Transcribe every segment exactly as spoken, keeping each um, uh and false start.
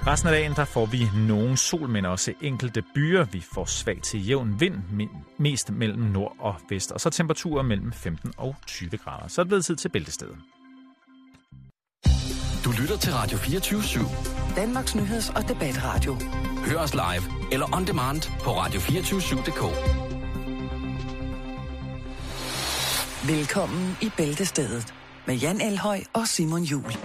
Resten af dagen der får vi nogen sol, men også enkelte byer. Vi får svag til jævn vind, mest mellem nord og vest. Og så temperaturer mellem femten og tyve grader. Så er det blevet tid til Bæltestedet. Du lytter til Radio fireogtyve syv. Danmarks nyheds- og debatradio. Hør os live eller on demand på radio to fire syv punktum d k. Velkommen i Bæltestedet med Jan Elhøj og Simon Juhl.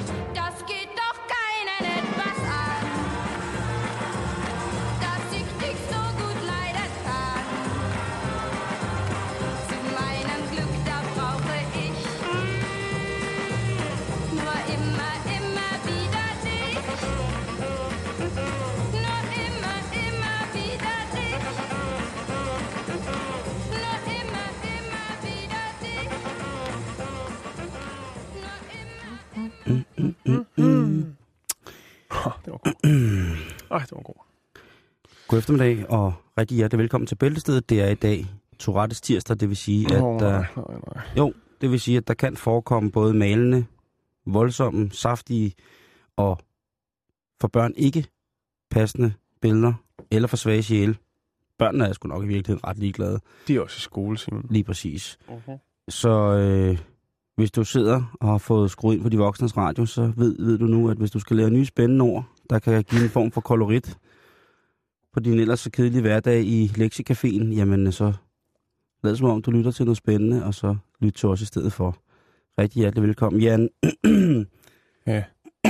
Mm, mm, mm, mm. Oh, det var god. Ej, det var god. God eftermiddag og rigtig hjertelig velkommen til Bæltestedet. Det er i dag Tourettes tirsdag, det vil sige, at oh, der, nej, nej, nej. Jo, det vil sige, at der kan forekomme både malende, voldsomme, saftige og for børn ikke passende billeder eller for svage sjæle. Børnene er sgu nok i virkeligheden ret ligeglade. De er også i skole, Simon. Lige præcis. Uh-huh. Så øh, hvis du sidder og har fået skruet ind på de voksnes radio, så ved, ved du nu, at hvis du skal lære nye spændende ord, der kan give en form for kolorit på din ellers så kedelige hverdag i Lektiecaféen, jamen så lad som om, du lytter til noget spændende, og så lyt til os i stedet for. Rigtig hjertelig velkommen, Jan. Ja.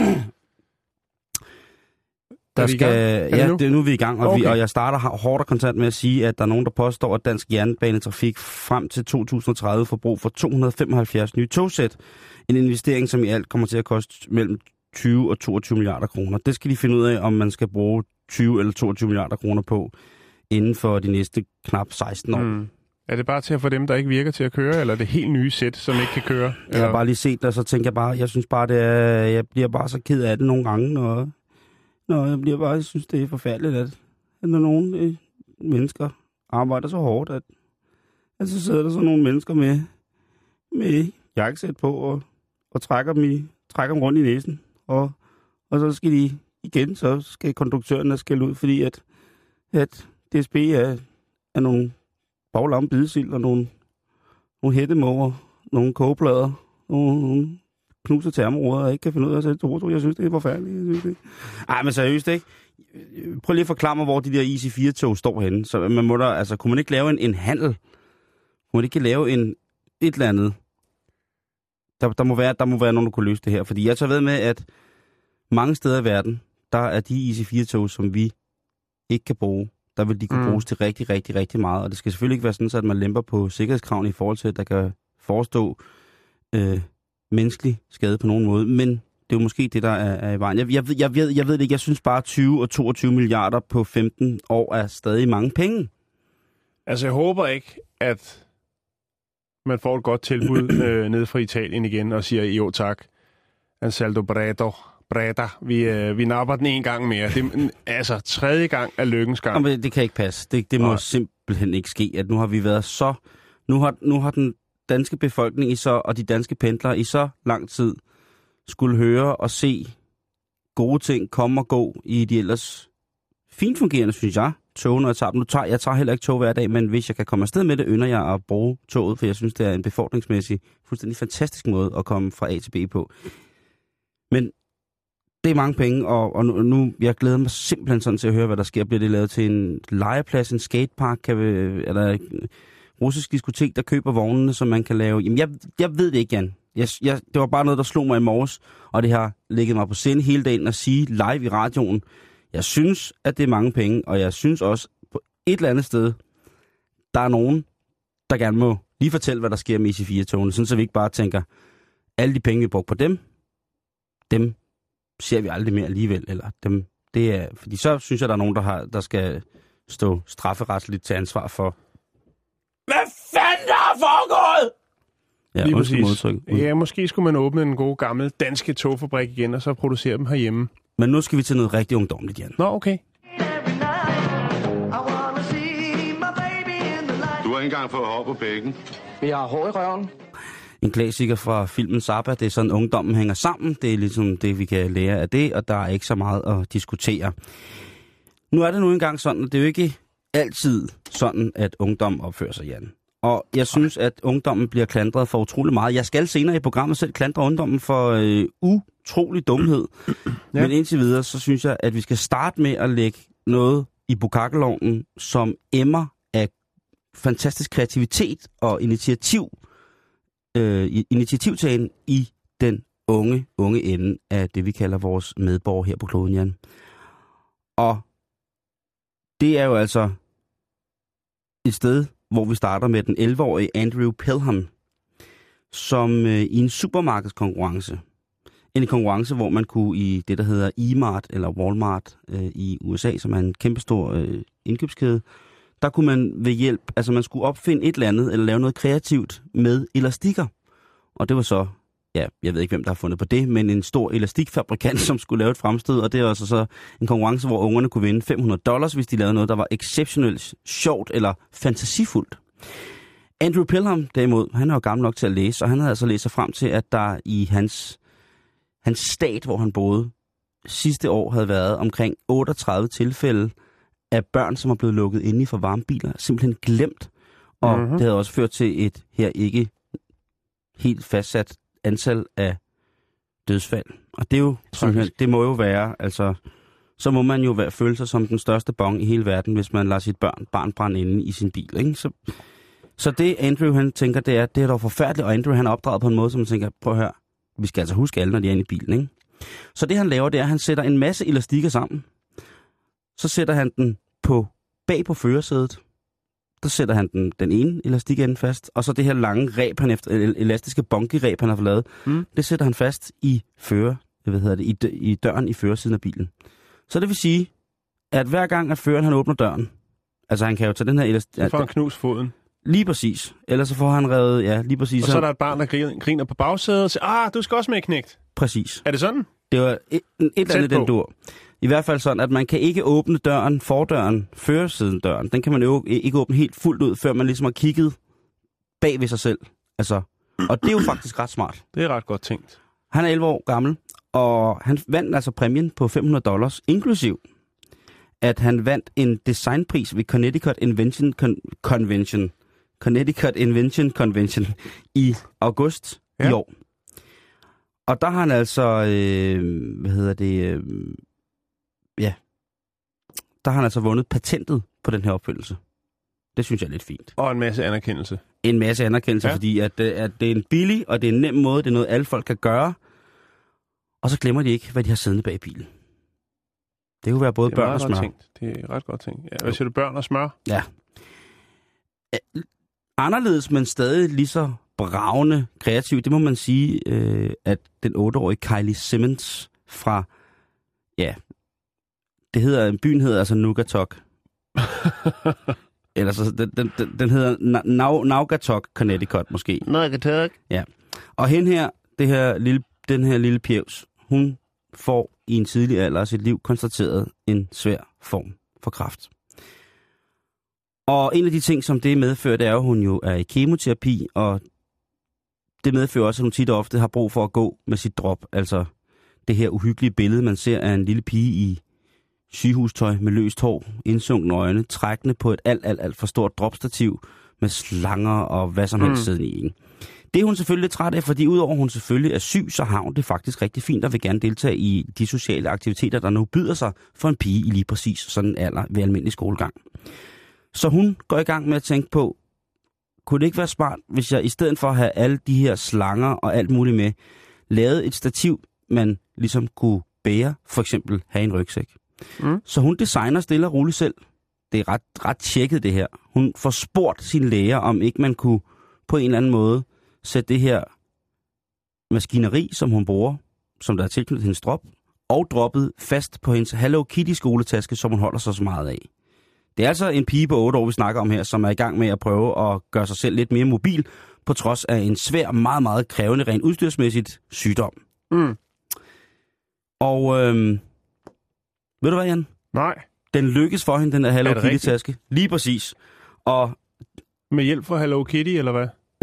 Der skal, ja, det det, nu er vi i gang, og, okay. vi, og jeg starter hårdt og kontant med at sige, at der er nogen, der påstår, at dansk jernbanetrafik frem til to tusind og tredive får brug for to hundrede og femoghalvfjerds nye togsæt. En investering, som i alt kommer til at koste mellem tyve og toogtyve milliarder kroner. Det skal de finde ud af, om man skal bruge tyve eller toogtyve milliarder kroner på inden for de næste knap seksten år. Mm. Er det bare til at få dem, der ikke virker til at køre, eller er det helt nye sæt, som ikke kan køre? Jeg har bare lige set det, og så tænker jeg bare, jeg synes bare, det er, jeg bliver bare så ked af det nogle gange, når, når jeg bliver bare, jeg synes, det er forfærdeligt, at, at når nogle øh, mennesker arbejder så hårdt, at, at så sidder der så nogle mennesker med, med jakkesæt på, og, og trækker, dem i, trækker dem rundt i næsen, og, og så skal de igen, så skal konduktøren skælde ud, fordi at, at D S B er, er nogle baglamme bidesild og nogle, nogle hættemåger, nogle kogeplader, nogle, nogle knuser termoruder, og ikke kan finde ud af at sætte to. Jeg synes, det er forfærdeligt. Jeg synes, det... Ej, men seriøst, ikke? Prøv lige at forklare mig, hvor de der I C fire-tog står henne. Så man må der, altså, kunne man ikke lave en, en handel? Kunne man ikke lave en, et eller andet? Der, der, må være, der må være nogen, der kunne løse det her. Fordi jeg tager ved med, at mange steder i verden, der er de I C fire-tog, som vi ikke kan bruge, der vil de kunne mm. bruges til rigtig, rigtig, rigtig meget. Og det skal selvfølgelig ikke være sådan, at man lemper på sikkerhedskravene i forhold til, at der kan forestå øh, menneskelig skade på nogen måde. Men det er jo måske det, der er, er i vejen. Jeg, jeg, jeg, ved, jeg ved det ikke. Jeg synes bare, tyve og toogtyve milliarder på femten år er stadig mange penge. Altså, jeg håber ikke, at man får et godt tilbud øh, ned fra Italien igen og siger, jo tak, Ansaldo Brado. Breda. Vi, øh, vi napper den en gang mere. Det, altså, tredje gang er lykkens gang. Jamen, det kan ikke passe. Det, det må Nej. simpelthen ikke ske, at nu har vi været så... Nu har, nu har den danske befolkning i så, og de danske pendlere i så lang tid skulle høre og se gode ting komme og gå i de ellers fint fungerende, synes jeg, tog, når jeg tager dem. Nu tager, jeg tager heller ikke tog hver dag, men hvis jeg kan komme afsted med det, ynder jeg at bruge toget, for jeg synes, det er en befordringsmæssig, fuldstændig fantastisk måde at komme fra A til B på. Men det er mange penge, og, og nu, nu, jeg glæder mig simpelthen sådan til at høre, hvad der sker. Bliver det lavet til en legeplads, en skatepark, kan vi, eller en russisk diskotek, der køber vognene, som man kan lave? Jamen, jeg, jeg ved det ikke, Jan. Jeg, jeg, det var bare noget, der slog mig i morges, og det har ligget mig på sinde hele dagen at sige live i radioen. Jeg synes, at det er mange penge, og jeg synes også, på et eller andet sted, der er nogen, der gerne må lige fortælle, hvad der sker med I C fire-togene, sådan så vi ikke bare tænker, alle de penge, vi bruger på dem, dem ser vi aldrig mere alligevel, eller dem, det er, fordi så synes jeg, der er nogen, der, har, der skal stå strafferetsligt til ansvar for, hvad fanden der er foregået? Ja, lige præcis. Modtryk. Ja, måske skulle man åbne en god gammel danske togfabrik igen, og så producere dem herhjemme. Men nu skal vi til noget rigtig ungdomligt, Jan. Nå, okay. Du har ikke engang fået hår på bækken. Vi har hår i røven. en klassiker fra filmen Zappa. Det er sådan, ungdommen hænger sammen. Det er ligesom det, vi kan lære af det, og der er ikke så meget at diskutere. Nu er det nu engang sådan, at det er jo ikke altid sådan, at ungdom opfører sig, Jan. Og jeg synes, at ungdommen bliver klandret for utrolig meget. Jeg skal senere i programmet selv klandre ungdommen for øh, utrolig dumhed. Ja. Men indtil videre, så synes jeg, at vi skal starte med at lægge noget i bukakkelovnen, som emmer af fantastisk kreativitet og initiativ, øh, initiativtagen i den unge, unge ende af det, vi kalder vores medborgere her på kloden, Jan. Og det er jo altså et sted, hvor vi starter med den elleve-årige Andrew Pelham, som øh, i en supermarkedskonkurrence, en konkurrence, hvor man kunne i det, der hedder E-Mart eller Walmart øh, i U S A, som er en kæmpestor øh, indkøbskæde, der kunne man ved hjælp, altså man skulle opfinde et eller andet, eller lave noget kreativt med elastikker. Og det var så, ja, jeg ved ikke, hvem der har fundet på det, men en stor elastikfabrikant, som skulle lave et fremstød, og det er altså så en konkurrence, hvor ungerne kunne vinde fem hundrede dollars, hvis de lavede noget, der var exceptionelt sjovt eller fantasifuldt. Andrew Pelham, derimod, han er jo gammel nok til at læse, og han havde altså læst sig frem til, at der i hans, hans stat, hvor han boede, sidste år havde været omkring otteogtredive tilfælde af børn, som er blevet lukket inde i for varme biler, simpelthen glemt. Og mm-hmm. det havde også ført til et her ikke helt fastsat antal af dødsfald. Og det er jo simpelthen, det må jo være, altså, så må man jo være, føle sig som den største bong i hele verden, hvis man lader sit børn, barn brænde inde i sin bil, ikke? Så, så det Andrew, han tænker, det er, det er dog forfærdeligt, og Andrew, han er opdraget på en måde, som man tænker, prøv at høre, vi skal altså huske alle, når de er inde i bilen, ikke? Så det han laver, det er, at han sætter en masse elastikker sammen. Så sætter han den på bag på førersædet. Der sætter han den, den ene elastik ende fast, og så det her lange ræb, han efter, elastiske bunky-ræb, han har fået lavet, mm. det sætter han fast i fører, hvad hedder det, i, dø, i døren i førersiden af bilen. Så det vil sige, at hver gang, at føreren han åbner døren, altså han kan jo tage den her elastik... Så får han knus foden. Lige præcis. Ellers så får han revet, ja, lige præcis. Og så er der et barn, der griner på bagsædet og siger, ah, du skal også med knægt. Præcis. Er det sådan? Det var et, et eller andet den dur. I hvert fald sådan, at man kan ikke åbne døren, fordøren, førersiden døren. Den kan man jo ikke åbne helt fuldt ud, før man ligesom har kigget bag ved sig selv. Altså, og det er jo faktisk ret smart. Det er ret godt tænkt. Han er elleve år gammel, og han vandt altså præmien på fem hundrede dollars, inklusiv at han vandt en designpris ved Connecticut Invention Con- Convention. Connecticut Invention Convention i august ja. i år. Og der har han altså, øh, hvad hedder det, øh, ja, der har han altså vundet patentet på den her opfindelse. Det synes jeg er lidt fint. Og en masse anerkendelse. En masse anerkendelse, ja. fordi at, at det er en billig, og det er en nem måde, det er noget, alle folk kan gøre. Og så glemmer de ikke, hvad de har siddende bag bilen. Det kunne være både børn og smør. Tænkt. Det er ret godt tænkt. Ja, hvad siger du, børn og smør? Ja. Anderledes, men stadig lige så bravende kreativ, det må man sige, øh, at den otteårige Kylie Simmons fra, ja, det hedder, byen hedder altså Naugatuck. Eller så, den, den, den hedder Na- Naugatuck, Connecticut måske. Naugatuck. Ja. Og hende her, det her lille, den her lille pjevs, hun får i en tidlig alder af sit liv konstateret en svær form for kræft. Og en af de ting, som det medfører, det er jo, at hun jo er i kemoterapi, og det medfører også, at hun tit og ofte har brug for at gå med sit drop. Altså det her uhyggelige billede, man ser af en lille pige i sygehustøj med løst hår, indsunkne øjne, trækkende på et alt, alt, alt for stort dropstativ med slanger og hvad som helst mm. siden i. Ikke? Det er hun selvfølgelig lidt træt af, fordi udover hun selvfølgelig er syg, så har hun det faktisk rigtig fint og vil gerne deltage i de sociale aktiviteter, der nu byder sig for en pige i lige præcis sådan en alder ved almindelig skolegang. Så hun går i gang med at tænke på, kunne det ikke være smart, hvis jeg i stedet for at have alle de her slanger og alt muligt med, lavede et stativ, man ligesom kunne bære, for eksempel have en rygsæk. Mm. Så hun designer stille og roligt selv. Det er ret, ret tjekket det her. Hun får spurgt sine læger, om ikke man kunne på en eller anden måde sætte det her maskineri, som hun bruger, som der er tilknyttet hendes drop, og droppet fast på hendes Hello Kitty skoletaske, som hun holder sig så meget af. Det er altså en pige på otte år, vi snakker om her, som er i gang med at prøve at gøre sig selv lidt mere mobil, på trods af en svær, meget, meget krævende, rent udstyrsmæssigt sygdom. Mm. Og øhm, ved du hvad, Jan? Nej. Den lykkes for hende, den der Hello Kitty-taske. Lige præcis. Og med hjælp fra Hello Kitty, eller hvad? Nej,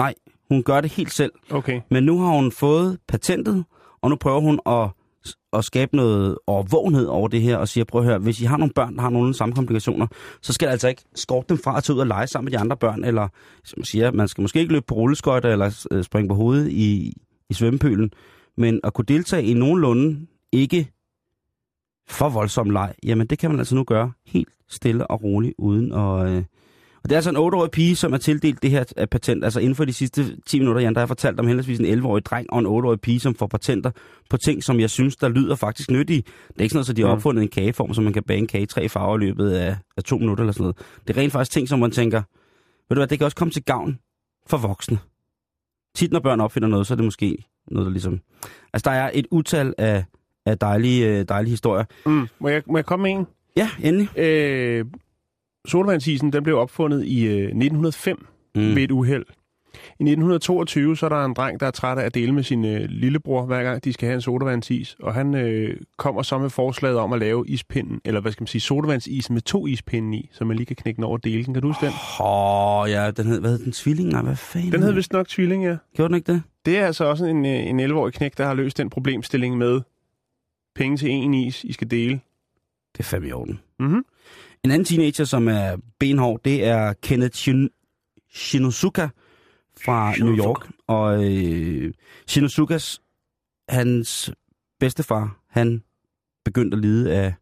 Hun gør det helt selv. Okay. Men nu har hun fået patentet, og nu prøver hun at, at skabe noget overvågenhed over det her, og siger, prøv at høre, hvis I har nogle børn, der har nogle samme komplikationer, så skal det altså ikke skorte dem fra at tage ud og lege sammen med de andre børn, eller som man siger, man skal måske ikke løbe på rulleskøjter, eller springe på hovedet i, i svømmepølen, men at kunne deltage i nogenlunde ikke for voldsom leg, jamen det kan man altså nu gøre helt stille og roligt, uden at... Øh... Og det er altså en otteårig pige, som er tildelt det her patent. Altså inden for de sidste ti minutter, Jan, der har jeg fortalt om henholdsvis en elleve-årig dreng og en otteårig pige, som får patenter på ting, som jeg synes, der lyder faktisk nyttige. Det er ikke sådan noget, så de har opfundet en kageform, så man kan bage en kage i tre farver i løbet af, af to minutter eller sådan noget. Det er rent faktisk ting, som man tænker, ved du hvad, det kan også komme til gavn for voksne. Tit når børn opfinder noget, så er det måske noget, der ligesom... Altså der er et utal af, af dejlige, dejlige historier. Mm. Må, jeg, må jeg komme med en? Ja, endelig. Øh... Sodavandsisen, den blev opfundet i øh, nitten hundrede og fem mm. ved et uheld. I nitten toogtyve, så er der en dreng, der er træt af at dele med sin øh, lillebror, hver gang de skal have en sodavandsis. Og han øh, kommer så med forslaget om at lave ispinden, eller hvad skal man sige, sodavandsisen med to ispinde i, så man lige kan knække den over og dele den. Kan du huske den? Åh, oh, ja, den hed, hvad hed den? Tvilling? Nej, hvad fanden? Den hed vist nok Tvilling, ja. Gjorde den ikke det? Det er altså også en, en elleve-årig knæk, der har løst den problemstilling med penge til en is, I skal dele. Det er fandme i orden. Mhm. En anden teenager, som er benhård, det er Kenneth Shin- Shinosuka fra Shinosuka. New York. Og øh, Shinosukas, hans bedstefar, han begyndte at lide af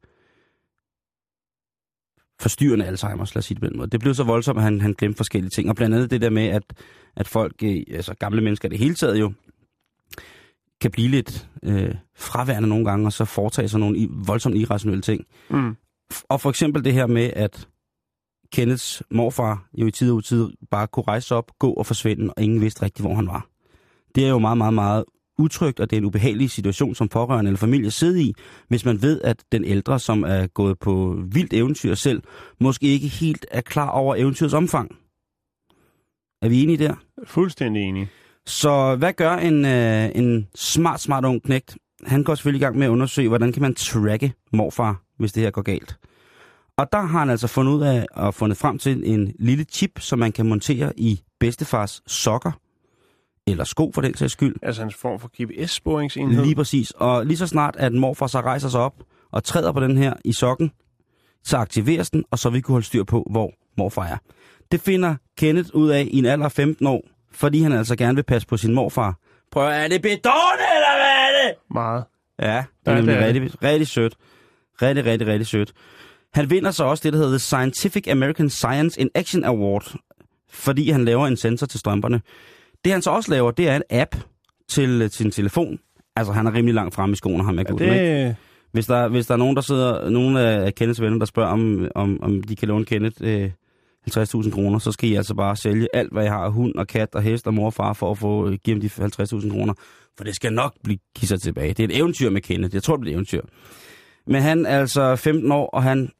forstyrrende Alzheimer's, lad os sige det på den måde. Det blev så voldsomt, at han, han glemte forskellige ting. Og blandt andet det der med, at, at folk, altså gamle mennesker det hele taget jo, kan blive lidt øh, fraværende nogle gange, og så foretage sig nogle voldsomt irrationelle ting. Mm. Og for eksempel det her med, at Kenneths morfar jo i tid og utid bare kunne rejse op, gå og forsvinde, og ingen vidste rigtigt, hvor han var. Det er jo meget, meget, meget utrygt, og det er en ubehagelig situation som pårørende eller familie sidder i, hvis man ved, at den ældre, som er gået på vildt eventyr selv, måske ikke helt er klar over eventyrets omfang. Er vi enige der? Fuldstændig enige. Så hvad gør en, øh, en smart, smart ung knægt? Han går selvfølgelig i gang med at undersøge, hvordan kan man tracke morfar, hvis det her går galt. Og der har han altså fundet ud af og fundet frem til en lille chip, som man kan montere i bedstefars sokker. Eller sko for den sags skyld. Altså en form for G P S-sporingsenhed. Lige præcis. Og lige så snart, at morfar så rejser sig op og træder på den her i sokken, så aktiveres den, og så vil vi kunne holde styr på, hvor morfar er. Det finder Kenneth ud af i en alder af femten år, fordi han altså gerne vil passe på sin morfar. Prøv, er det bedårende, eller hvad er det? Meget. Ja, det er nemlig rigtig, rigtig sødt. Rigtig, rigtig, rigtig sødt. Han vinder så også det, der hedder The Scientific American Science in Action Award, fordi han laver en sensor til strømperne. Det han så også laver, det er en app til sin telefon. Altså, han er rimelig langt fremme i skoene, ham jeg ja, det... ikke? Hvis der, hvis der er nogen, der sidder, nogen af Kenneths venner, der spørger, om, om, om de kan låne Kenneth øh, halvtreds tusind kroner, så skal I altså bare sælge alt, hvad I har, hund og kat og hest og mor og far, for at få øh, give dem de halvtreds tusind kroner. For det skal nok blive kisser tilbage. Det er et eventyr med Kenneth. Jeg tror, det er et eventyr. Men han er altså femten år, og han,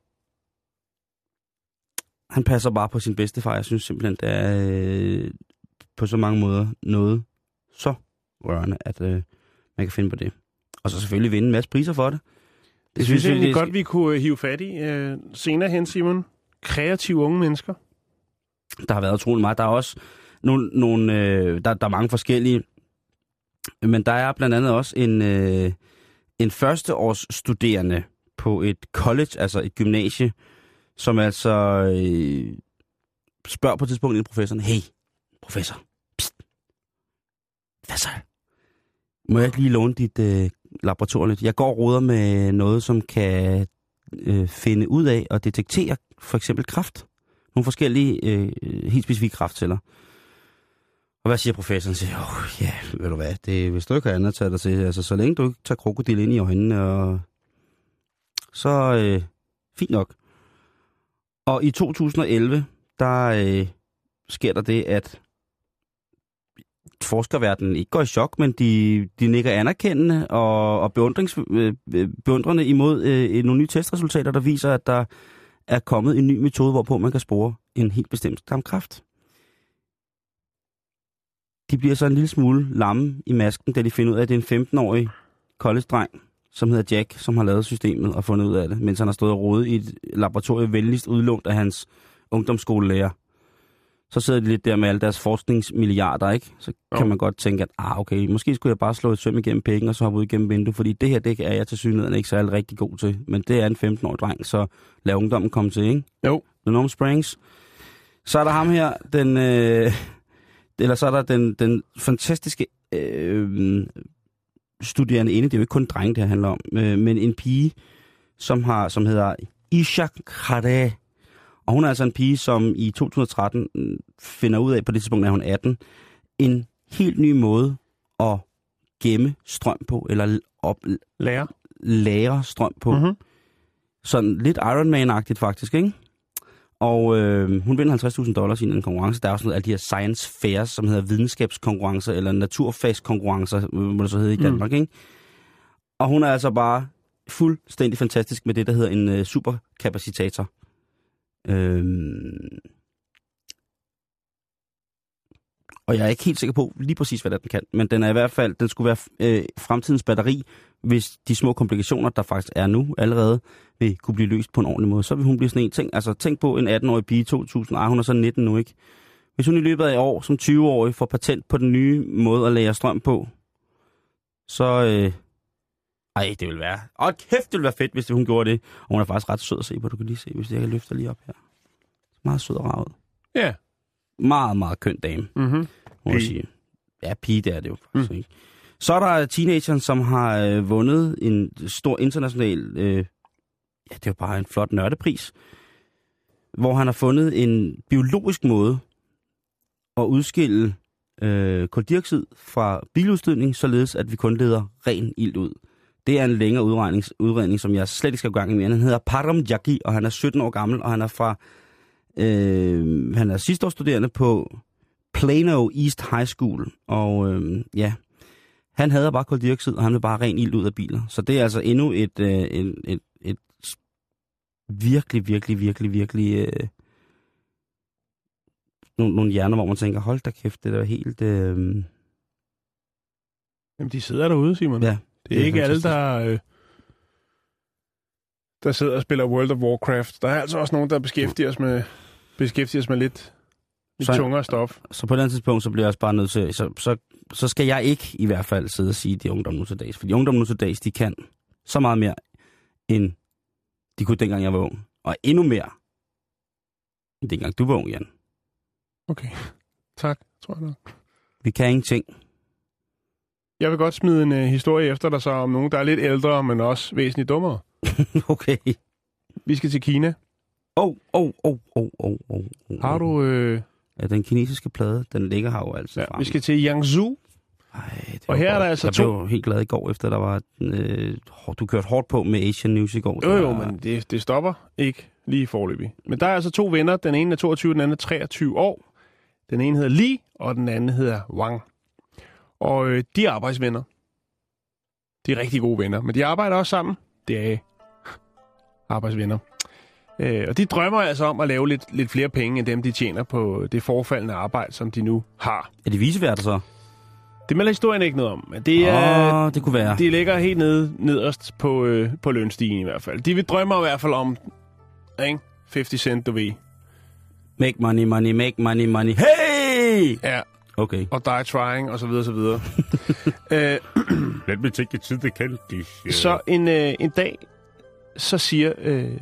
han passer bare på sin bedstefar. Jeg synes simpelthen, det er øh, på så mange måder noget så rørende, at øh, man kan finde på det. Og så selvfølgelig vinde en masse priser for det. Det, det synes jeg egentlig godt, vi kunne hive fat i øh, senere hen, Simon. Kreative unge mennesker. Der har været utrolig meget. Der er også nogle, nogle øh, der, der er mange forskellige. Men der er blandt andet også en, øh, en førsteårsstuderende på et college, altså et gymnasie, som altså øh, spørger på et tidspunkt en professoren, hey, professor, pst, hvad så? Må jeg ikke lige låne dit øh, laboratorium lidt? Jeg går og roder med noget, som kan øh, finde ud af og detektere for eksempel kræft. Nogle forskellige, øh, helt specifikke kræftceller. Og hvad siger professoren? Siger, åh, ja, ved du hvad, det, hvis du ikke har andet at tage dig til, altså så længe du ikke tager krokodil ind i øjnene, og så øh, fint nok. Og i to tusind og elleve, der øh, sker der det, at forskerverdenen ikke går i chok, men de, de nikker anerkendende og, og beundrings, øh, beundrende imod øh, nogle nye testresultater, der viser, at der er kommet en ny metode, hvorpå man kan spore en helt bestemt tarmkræft. De bliver så en lille smule lamme i masken, da de finder ud af, at det er en femten-årig college-dreng, som hedder Jack, som har lavet systemet og fundet ud af det, mens han har stået og rodet i et laboratorium venligst udlånt af hans ungdomsskolelærer. Så sidder de lidt der med alle deres forskningsmilliarder, ikke? Så kan Jo. man godt tænke, at ah, okay, måske skulle jeg bare slå et søm igennem pækken, og så hoppe ud igennem vinduet, fordi det her, det er jeg til synligheden ikke særlig rigtig god til. Men det er en femten-årig dreng, så lad ungdommen komme til, ikke? Jo. Norm Springs. Så er der ham her, den, øh, eller så er der den, den fantastiske øh, studerende inde. Det er jo ikke kun drenge, det her handler om, øh, men en pige, som har, som hedder Isha Khare. Og hun er altså en pige, som i to tusind og tretten finder ud af, på det tidspunkt er hun atten, en helt ny måde at gemme strøm på, eller op, Lærer. lære strøm på. Mm-hmm. Sådan lidt Iron Man-agtigt faktisk, ikke? Og øh, hun vinder halvtreds tusind dollars i en konkurrence. Der er også noget af de her science fairs, som hedder videnskabskonkurrencer, eller naturfagskonkurrencer, må det så hedde i Danmark, mm. ikke? Og hun er altså bare fuldstændig fantastisk med det, der hedder en øh, superkapacitator. Øhm... Og jeg er ikke helt sikker på lige præcis, hvad den kan. Men den er i hvert fald, den skulle være øh, fremtidens batteri, hvis de små komplikationer, der faktisk er nu allerede, vil kunne blive løst på en ordentlig måde. Så vil hun blive sådan en ting. Altså tænk på en atten-årig pige i to tusind. Ej, hun er så nitten nu, ikke? Hvis hun i løbet af et år som tyve-årig får patent på den nye måde at lære strøm på, så... Øh... Ej, det vil være... Åh, kæft, det vil være fedt, hvis hun gjorde det. Og hun er faktisk ret sød at se på, du kan lige se, hvis jeg kan løfte lige op her. Meget sød og ravet. Ja. Yeah. Meget, meget køn dame. Mhm. Må jeg sige. Ja, pige, det er det jo faktisk mm. ikke. Så er der teenageren, som har øh, vundet en stor international... Øh, ja, det er jo bare en flot nørdepris. Hvor han har fundet en biologisk måde at udskille øh, koldioxid fra biludstødning, således at vi kun leder ren ilt ud. Det er en længere udredning, udredning som jeg slet ikke skal gå gang i mere. Han hedder Param Jaggi, og han er sytten år gammel, og han er fra... Øh, han er sidste års studerende på Plano East High School, og øh, ja, han havde bare koldioxid, og han vil bare ren ild ud af biler. Så det er altså endnu et, øh, et, et, et virkelig, virkelig, virkelig, virkelig øh, nogle, nogle hjerner, hvor man tænker, hold da kæft, det er helt... Øh... Jamen, de sidder derude, Simon. Ja, det er, det er ikke fantastisk. alle, der... Øh... der sidder og spiller World of Warcraft. Der er altså også nogen, der beskæftiger os med, beskæftiger os med lidt, lidt Så- tungere stof. Så på den tidspunkt, så bliver jeg også bare nødt til, så, så, så skal jeg ikke i hvert fald sidde og sige, at det er ungdom nu til dags. For de ungdom nu til dags, de kan så meget mere, end de kunne dengang jeg var ung. Og endnu mere, end dengang du var ung, Jan. Okay, tak, tror jeg nok. Vi kan ingenting. Jeg vil godt smide en uh, historie efter dig så om nogen, der er lidt ældre, men også væsentligt dummere. Okay. Vi skal til Kina. Åh, åh, åh, åh, åh, åh. Har du... Øh... Ja, den kinesiske plade, den ligger her jo altid Ja, frem. vi skal til Yangzhou. Ej, det Og var her er godt. der altså jeg to- blev helt glad i går, efter der var... Øh, hår- du kørte hårdt på med Asian News i går. Jo, Det jo, var- men det, det stopper ikke lige forløbig. Men der er altså to venner. Den ene er toogtyve, den anden er treogtyve år. Den ene hedder Li, og den anden hedder Wang. Og øh, de er arbejdsvenner. De er rigtig gode venner, men de arbejder også sammen. Det er arbejdsvenner. Øh, og de drømmer altså om at lave lidt, lidt flere penge, end dem de tjener på det forfaldende arbejde, som de nu har. Er de viseværter så? Det melder historien ikke noget om, men det er... Åh, det kunne være. De ligger helt nede, nederst på, øh, på lønstigen i hvert fald. De vil drømme i hvert fald om, ikke? halvtreds cent, du ved. Make money, money, make money, money. Hey! Ja, Okay. og die trying, og så videre, så videre. øh, Let me take it to the candy. så en, øh, en dag, så siger øh,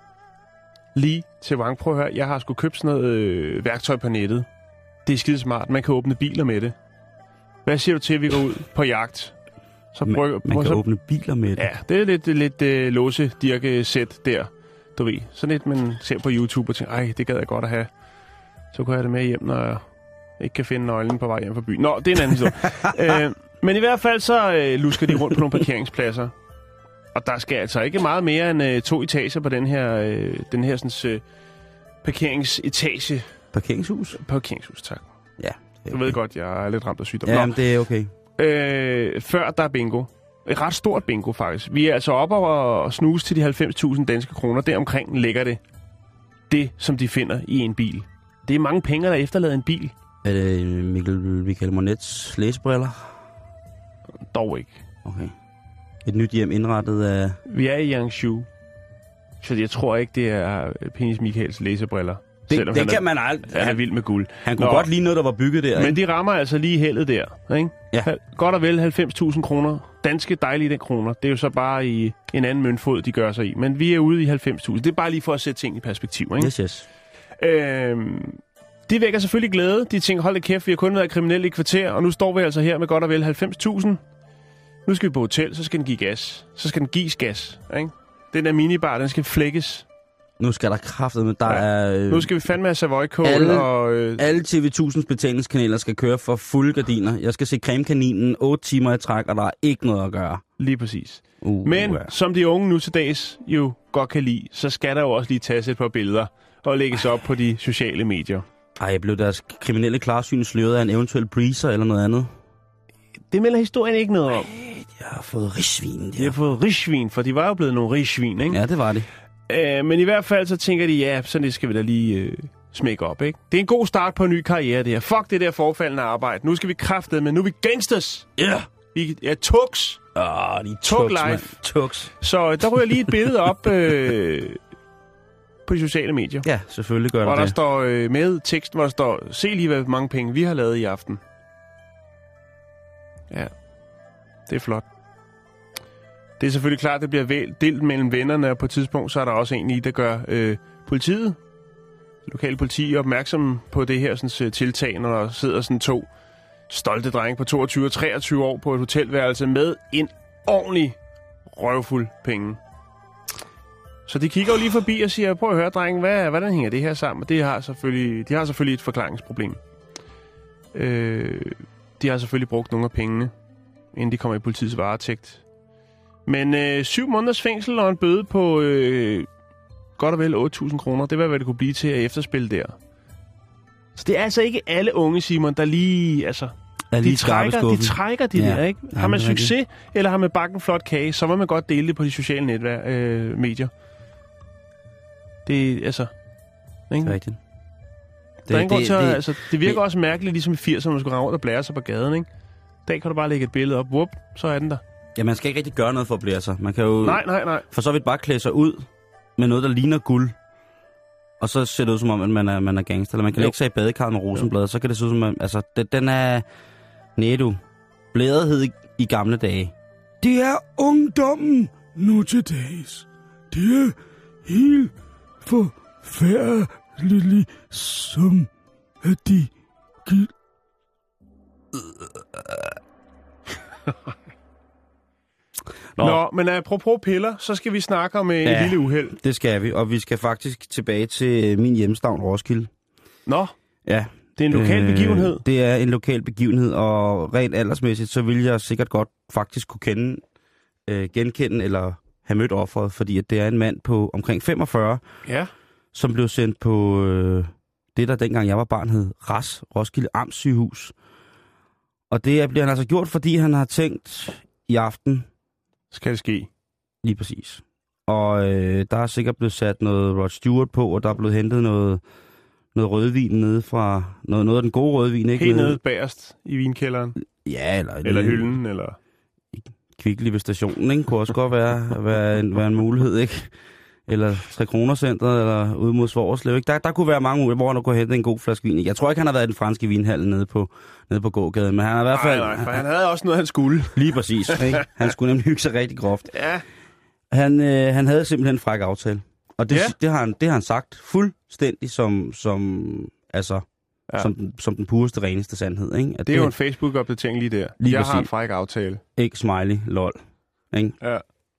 Lee til Wang, prøv at høre, jeg har sgu købt sådan noget øh, værktøj på nettet. Det er skidesmart, man kan åbne biler med det. Hvad siger du til, at vi går ud på jagt? Så Man, prøv, man prøv, kan så, åbne biler med det. Ja, det er lidt, lidt øh, låse-dirke-sæt der, du ved. Sådan lidt, man ser på YouTube og tænker, ej, det gad jeg godt at have. Så kunne jeg have det med hjem, når jeg ikke kan finde nøglen på vej hjem fra byen. Nå, det er en anden historie. øh, men i hvert fald så øh, lusker de rundt på nogle parkeringspladser. Og der skal altså ikke meget mere end øh, to etager på den her, øh, den her sådan, øh, parkeringsetage. Parkeringshus? Parkeringshus, tak. Ja. Du ved godt, jeg er lidt ramt af sygdom. Ja, Nå. men det er okay. Øh, før der er bingo. Et ret stort bingo, faktisk. Vi er altså oppe over at snuse til de halvfems tusind danske kroner. Deromkring ligger det. Det, som de finder i en bil. Det er mange penge, der efterlader en bil. Er det Michael, Michael Monets læsebriller? Dog ikke. Okay. Et nyt hjem indrettet af... Vi er i Yangzhou. Så jeg tror ikke, det er Penis Michaels læsebriller. Det, selvom det han kan er, man aldrig. Han er vild med guld. Han kunne Nå, godt lide noget, der var bygget der. Men ikke? de rammer altså lige heldet der, ikke? Ja. Godt og vel halvfems tusind kroner. Danske dejlige den kroner. Det er jo så bare i en anden møntfod, de gør sig i. Men vi er ude i halvfems tusind. Det er bare lige for at sætte ting i perspektiv, ikke? Yes, yes. Øhm, det vækker selvfølgelig glæde. De tænker, hold da kæft, vi har kun været kriminelle i kvarter, og nu står vi altså her med godt og vel halvfems tusind. Nu skal vi på hotel, så skal den give gas. Så skal den gives gas, ikke? Den der minibar, den skal flækkes. Nu skal der kraftet med, der ja. er... Øh, nu skal vi fandme have Savoy-kål alle, og... Øh, alle T V tusinds betalingskanaler skal køre for fulde gardiner. Jeg skal se Cremekaninen otte timer i træk, og der er ikke noget at gøre. Lige præcis. Uh, Men ja. som de unge nu til dags jo godt kan lide, så skal der jo også lige tages et par billeder og lægges op på de sociale medier. Ej, blev deres kriminelle klarsyn sløret af en eventuel breezer eller noget andet? Det melder historien ikke noget om. De har fået rigsvin. De har fået rigsvin, for de var jo blevet nogle rigsvin, ikke? Ja, det var det. Øh, men i hvert fald så tænker de, ja, sådan det skal vi da lige øh, smække op, ikke? Det er en god start på en ny karriere, det her. Fuck det der forfaldende arbejde. Nu skal vi kraftedeme, nu er vi gangsters. Ja. Yeah. Vi er tuks. Åh, de Tuk tuks, life. Tuks. Så øh, der ryger lige et billede op øh, på de sociale medier. Ja, selvfølgelig gør hvor der der det. står øh, med teksten, hvor der står, se lige, hvor mange penge vi har lavet i aften. Ja, det er flot. Det er selvfølgelig klart, det bliver delt mellem vennerne, og på et tidspunkt, så er der også en i, der gør øh, politiet, lokale politi, opmærksom på det her sådan, tiltag, når der sidder sådan to stolte drenge på toogtyve og treogtyve år på et hotelværelse med en ordentlig røvfuld penge. Så de kigger jo lige forbi og siger, prøv at høre, drenge, hvad, hvordan hænger det her sammen? Og det har selvfølgelig, de har selvfølgelig et forklaringsproblem. Øh, de har selvfølgelig brugt nogle af pengene, inden de kommer i politiets varetægt. Men øh, syv måneders fængsel og en bøde på øh, godt og vel otte tusind kroner, det var, hvad det kunne blive til at efterspille der. Så det er altså ikke alle unge, Simon, der lige, altså, lige de, trækker, de trækker de ja. der, ikke? Har man succes, eller har man bakken en flot kage, så må man godt dele det på de sociale netværk, øh, medier. Det er, altså, ikke? Det er rigtigt. Det, der er det, til, det, altså, det virker det, også mærkeligt, ligesom i firserne, man skulle rave rundt og blære sig på gaden, ikke? Der kan du bare lægge et billede op, whoop, så er den der. Ja, man skal ikke rigtig gøre noget for at blære sig. Man kan jo nej, nej, nej. for så vidt bare klæde sig ud med noget, der ligner guld. Og så ser det ud som om, at man er, man er gangster. Eller man kan jo. lægge sig i badekarret med rosenblad, så kan det se ud som om, altså, det, den er... Næh, du. Blærethed i, i gamle dage. Det er ungdommen nu til dags. Det er helt forfærdeligt, som at de... Nå. Nå, men apropos piller, så skal vi snakke om ja, en lille uheld. Det skal vi, og vi skal faktisk tilbage til min hjemstavn Roskilde. Nå, ja. Det er en lokal begivenhed? Øh, det er en lokal begivenhed, og rent aldersmæssigt, så vil jeg sikkert godt faktisk kunne kende, øh, genkende eller have mødt offeret, fordi at det er en mand på omkring femogfyrre, ja. som blev sendt på øh, det, der dengang jeg var barn hed R A S, Roskilde Amtssygehus. Og det bliver han altså gjort, fordi han har tænkt i aften, skal det ske. Lige præcis. Og øh, der er sikkert blevet sat noget Rod Stewart på, og der er blevet hentet noget, noget rødvin nede fra... Noget, noget af den gode rødvin, ikke? Helt nede bagerst i vinkælderen? Ja, eller... Eller hylden, eller... Kvickly ved stationen, ikke? Kunne også godt være, være, en, være en mulighed, ikke? Eller Tre Kroner Centret, eller ude mod Svorslev, ikke? Der, der kunne være mange muligheder, hvor han kunne hente en god flaske vin. Jeg tror ikke, han har været i den franske vinhal nede på, nede på gågaden, men han har i hvert fald... Nej, nej, for han havde også noget, han skulle. Lige præcis, ikke? Han skulle nemlig hygge sig rigtig groft. Ja. Han, øh, han havde simpelthen en fræk aftale. Og det, ja. det, har han, det har han sagt fuldstændig som, som, altså, ja. som, som den pureste, reneste sandhed. Ikke? At det er det, jo en Facebook-opdatering lige der. Lige jeg præcis. Har en fræk aftale. Ikke smiley, lol. Ikke? Ja.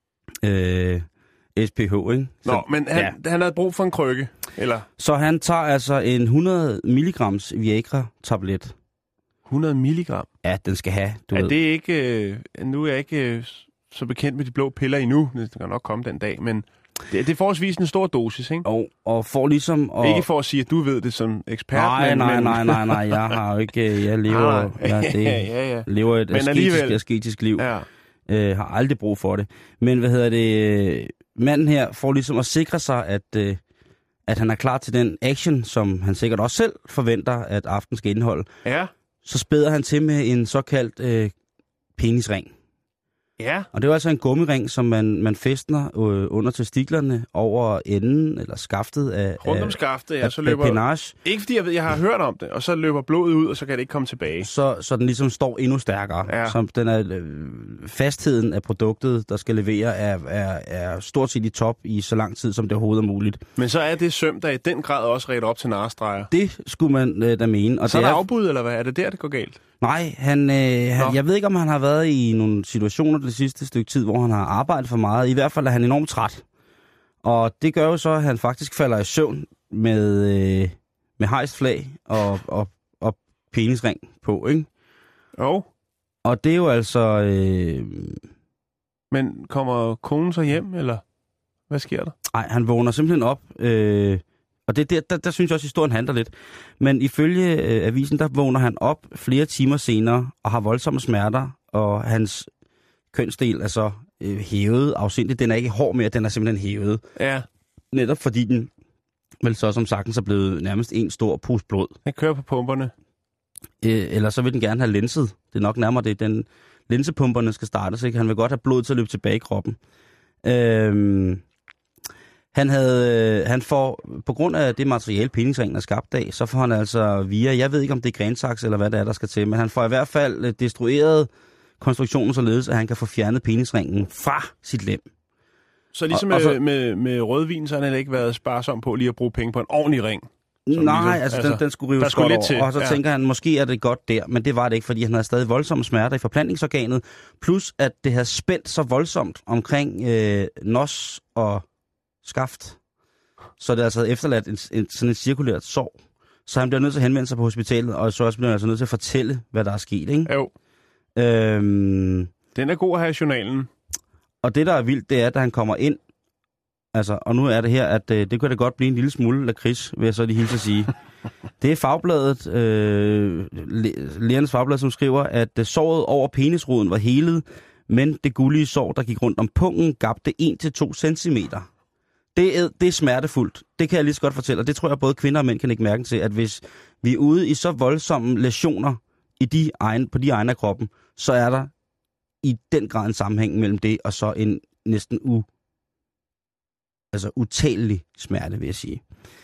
Øh, S P H, ikke? Så, Nå, men han, ja. han havde brug for en krykke, eller? Så han tager altså en hundrede milligrams Viagra-tablet. hundrede milligram? Ja, den skal have, du er ved. Det ikke... Øh, nu er jeg ikke øh, så bekendt med de blå piller endnu. Det kan nok komme den dag, men... Det, det er forholdsvis en stor dosis, ikke? Og, og for ligesom... Og... Ikke for at sige, at du ved det som ekspert, nej, men... Nej, nej, nej, nej, jeg har jo ikke... Jeg lever, ah, jeg, det, ja, ja, ja. lever et asketisk, asketisk liv. Ja. Øh, har aldrig brug for det. Men hvad hedder det... Manden her får ligesom at sikre sig, at, øh, at han er klar til den action, som han sikkert også selv forventer, at aften skal indeholde. Ja. Så spæder han til med en såkaldt øh, penisring. Ja. Og det var altså en gummiring, som man, man fæstner øh, under testiklerne over enden, eller skaftet af, Rundt om skaftet, ja, af, så af løber... penage. Ikke fordi jeg ved, jeg har hørt om det, og så løber blodet ud, og så kan det ikke komme tilbage. Så, så den ligesom står endnu stærkere. Ja. Så den er, øh, fastheden af produktet, der skal levere, er, er, er stort set i top i så lang tid, som det overhovedet er muligt. Men så er det søm, der i den grad også ret op til narestreger. Det skulle man øh, da mene. Og så det er der er afbud, eller hvad? Er det der, det går galt? Nej, han, øh, han, jeg ved ikke, om han har været i nogle situationer det sidste stykke tid, hvor han har arbejdet for meget. I hvert fald er han enormt træt. Og det gør jo så, at han faktisk falder i søvn med, øh, med hejst flag og, og, og penisring på, ikke? Jo. Og det er jo altså... Øh... Men kommer konen så hjem, eller hvad sker der? Nej, han vågner simpelthen op... Øh... Og det, der, der, der synes jeg også, at historien handler lidt. Men ifølge øh, avisen, der vågner han op flere timer senere og har voldsomme smerter, og hans kønsdel er så øh, hævet afsindigt. Den er ikke hård mere, den er simpelthen hævet. Ja. Netop fordi den vel så som sagtens er blevet nærmest en stor pus blod. Den kører på pumperne. Øh, eller så vil den gerne have linset. Det er nok nærmere det, den linsepumperne skal startes, ikke? Han vil godt have blod til at løbe tilbage i kroppen. Øh, Han, havde, han får, på grund af det materiale, penisringen er skabt af, så får han altså via, jeg ved ikke om det er grensaks eller hvad det er, der skal til, men han får i hvert fald destrueret konstruktionen således, at han kan få fjernet penisringen fra sit lem. Så ligesom og, og med, så, med, med rødvin, så har han ikke været sparsom på lige at bruge penge på en ordentlig ring. Nej, ligesom, altså, altså den, den skulle rives godt over, til. Og så ja. tænker han, måske er det godt der, men det var det ikke, fordi han havde stadig voldsomme smerter i forplantningsorganet, plus at det havde spændt så voldsomt omkring øh, nos og skaft. Så det er altså efterladt en, en, sådan et cirkulært sår. Så han bliver nødt til at henvende sig på hospitalet, og så også bliver han altså nødt til at fortælle, hvad der er sket, ikke? Jo. Øhm, Den er god at have i journalen. og det, der er vildt, det er, at han kommer ind, altså, og nu er det her, at øh, det kan det godt blive en lille smule lakrids, vil jeg så lige hilse at sige. Det er fagbladet, øh, Lægernes Fagblad, som skriver, at øh, såret over penisroden var helet, men det gullige sår, der gik rundt om pungen, gabte en til to centimeter. Det er, det er smertefuldt. Det kan jeg lige så godt fortælle, og det tror jeg både kvinder og mænd kan ikke mærke til, at hvis vi er ude i så voldsomme læsioner i de egen, på de egne af kroppen, så er der i den grad en sammenhæng mellem det og så en næsten u, altså utalelig smerte, vil jeg sige.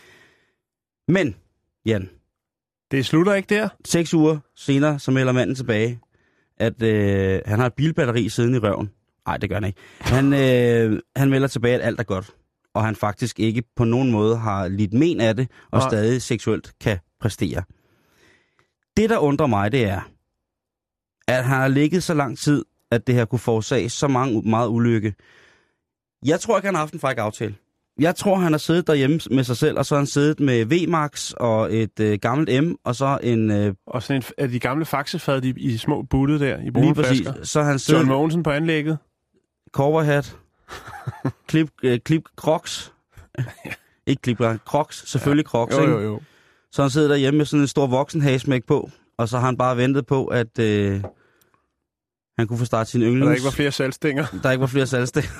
Men, Jan. Det slutter ikke der? Seks uger senere, så melder manden tilbage, at øh, han har et bilbatteri siddende i røven. Nej, det gør han ikke. Han, øh, han melder tilbage, at alt er godt. Og han faktisk ikke på nogen måde har lidt men af det, og Nej. stadig seksuelt kan præstere. Det, der undrer mig, det er, at han har ligget så lang tid, at det her kunne forårsage så mange, meget ulykke. Jeg tror ikke, han har haft en fræk aftale. Jeg tror, han har siddet derhjemme med sig selv, og så har han siddet med V-Max og et øh, gammelt M, og så en... Øh, og sådan en af de gamle faxefad, de i små butte der, i brune flasker. Så har han siddet... John Mogensen på anlægget. Cowboyhat. klip, øh, klip Crocs. Ikke klip, Crocs. Selvfølgelig ja. Crocs, jo, ikke? Jo, jo. Så han sidder derhjemme med sådan en stor voksenhagesmæk på, og så har han bare ventet på, at øh, han kunne få startet sin yndlings... Der ikke var flere salgstænger. Der ikke var flere salgstænger.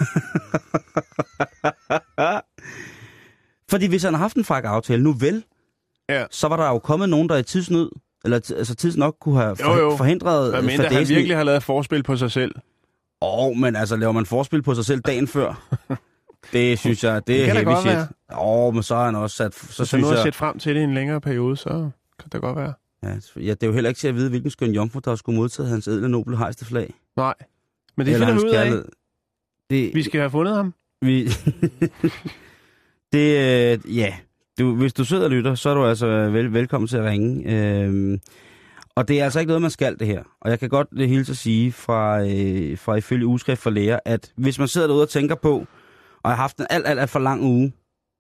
Fordi hvis han har haft en fræk aftale, nu vel, ja. så var der jo kommet nogen, der i tidsnød, eller t- altså tids nok kunne have for- jo, jo. forhindret... Jeg mener, han virkelig har lavet forspil på sig selv. Åh, oh, men altså, laver man forspil på sig selv dagen før? Det synes jeg, det, det er heavy shit. Åh, oh, men så har han også sat... Så Hvis han nu har set frem til det i en længere periode, så kan det godt være. Ja, ja, det er jo heller ikke til at vide, hvilken skøn jomfru, der skulle modtage hans ædle noble hejste flag. Nej, men det finder vi ud af. Kærlighed. Det, vi skal have fundet ham. Vi... det, øh, ja, du, hvis du sidder og lytter, så er du altså vel, velkommen til at ringe. Øhm, og det er altså ikke noget, man skal, det her. Og jeg kan godt hilse at sige fra, øh, fra ifølge ugeskrift for læger, at hvis man sidder derude og tænker på, og har haft en alt, alt, alt for lang uge,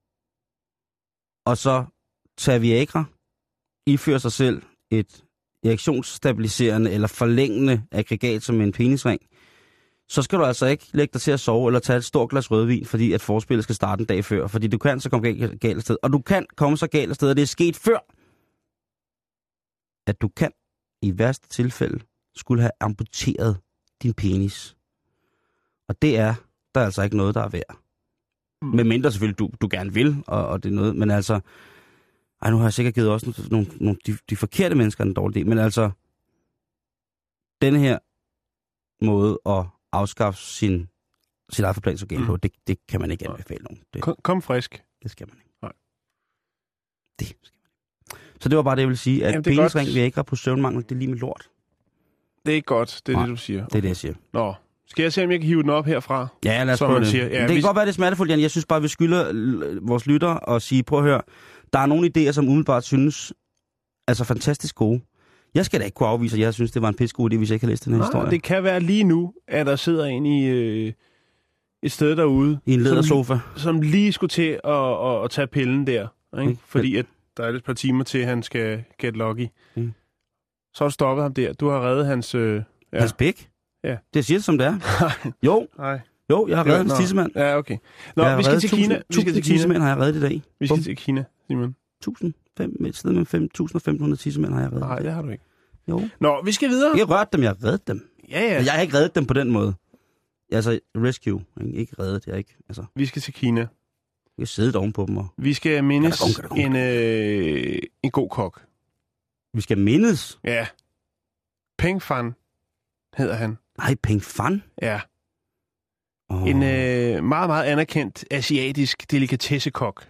og så tager Viagra, ifører sig selv et erektionsstabiliserende eller forlængende aggregat som en penisring, så skal du altså ikke lægge dig til at sove eller tage et stort glas rødvin, fordi at forspillet skal starte en dag før. Fordi du kan så komme galt, galt af sted. Og du kan komme så galt af sted, og det er sket før, at du kan i værste tilfælde skulle have amputeret din penis. Og det er der er altså ikke noget, der er værd. Mm. Med mindre selvfølgelig, du, du gerne vil, og, og det er noget. Men altså, ej, nu har jeg sikkert givet også nogle, nogle, nogle de, de forkerte mennesker en dårlig idé. Men altså, denne her måde at afskaffe sin, sit eget forplantningsorgan på, mm. det, det kan man ikke anbefale nogen. Det, kom, kom frisk. Det skal man ikke. Nej. Det skal man ikke. Så det var bare det, jeg ville sige, at Jamen, penisring ved ikke på søvnmangel, det er lige med lort. Det er ikke godt, det er Nej, det, du siger. Det er det, jeg siger. Nå, skal jeg se, om jeg kan hive den op herfra? Ja, lad os prøve det. Siger. Ja, det kan vi... godt være, det er smertefuldt, Jan. Jeg synes bare, vi skylder vores lytter og sige, prøv at høre, der er nogle idéer, som umiddelbart synes altså fantastisk gode. Jeg skal da ikke kunne afvise, at jeg synes, det var en pissegod idé, hvis jeg ikke har læst den her Nej, historie. det kan være lige nu, at der sidder en i øh, et sted derude. I en lædersofa. Som, som lige skulle til at, at, at tage pillen der. Ikke? Fordi at der er et par timer til, at han skal get lucky. Mm. Så har du stoppet ham der. Du har reddet hans... Øh, ja. Hans pik? Ja. Det siger det, som det er. jo. Nej. Jo, jeg har reddet hans tissemand. Ja, okay. Nå, vi skal til Kina. Vi skal til Kina. Tissemænd har jeg reddet i dag. Vi skal til Kina, Simon. tusind. Et sted med fem tusind fem hundrede tissemænd har jeg reddet. Nej, det har du ikke. Jo. Nå, vi skal videre. Jeg har rørt dem, jeg har reddet dem. Ja, ja. Jeg har ikke reddet dem på den måde. Altså, rescue. Ikke reddet, jeg ikke. Altså. Vi skal til Kina. Jeg sidder ovenpå dem. Og... Vi skal mindes en, øh, en god kok. Vi skal mindes? Ja. Peng Fan hedder han. Nej, Peng Fan? Ja. Oh. En øh, meget, meget anerkendt asiatisk delikatessekok.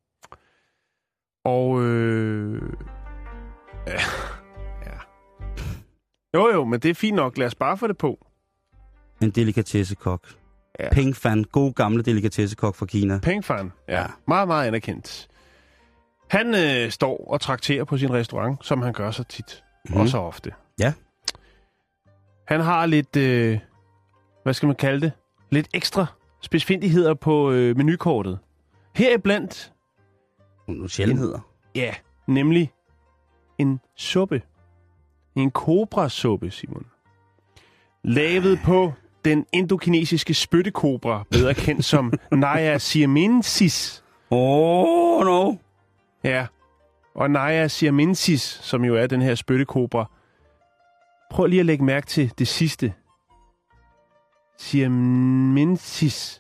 Og øh, ja, ja. Jo jo, men det er fint nok. Lad os bare få det på. En delikatessekok. Ja. Peng Fan, god gamle delikatessekok fra Kina. Peng Fan, ja. ja. Meget, meget anerkendt. Han øh, står og trakterer på sin restaurant, som han gør så tit. Mm. Og så ofte. Ja. Han har lidt, øh, hvad skal man kalde det? Lidt ekstra spidsfindigheder på øh, menukortet. Heriblandt... Nogle sjældenheder. Ja, nemlig en suppe. En kobrasuppe, Simon. Lavet på den indokinesiske spyttekobra, bedre kendt som Naja siamensis. Åh, oh, no. Ja, og Naja siamensis, som jo er den her spyttekobra. Prøv lige at lægge mærke til det sidste. Siamensis.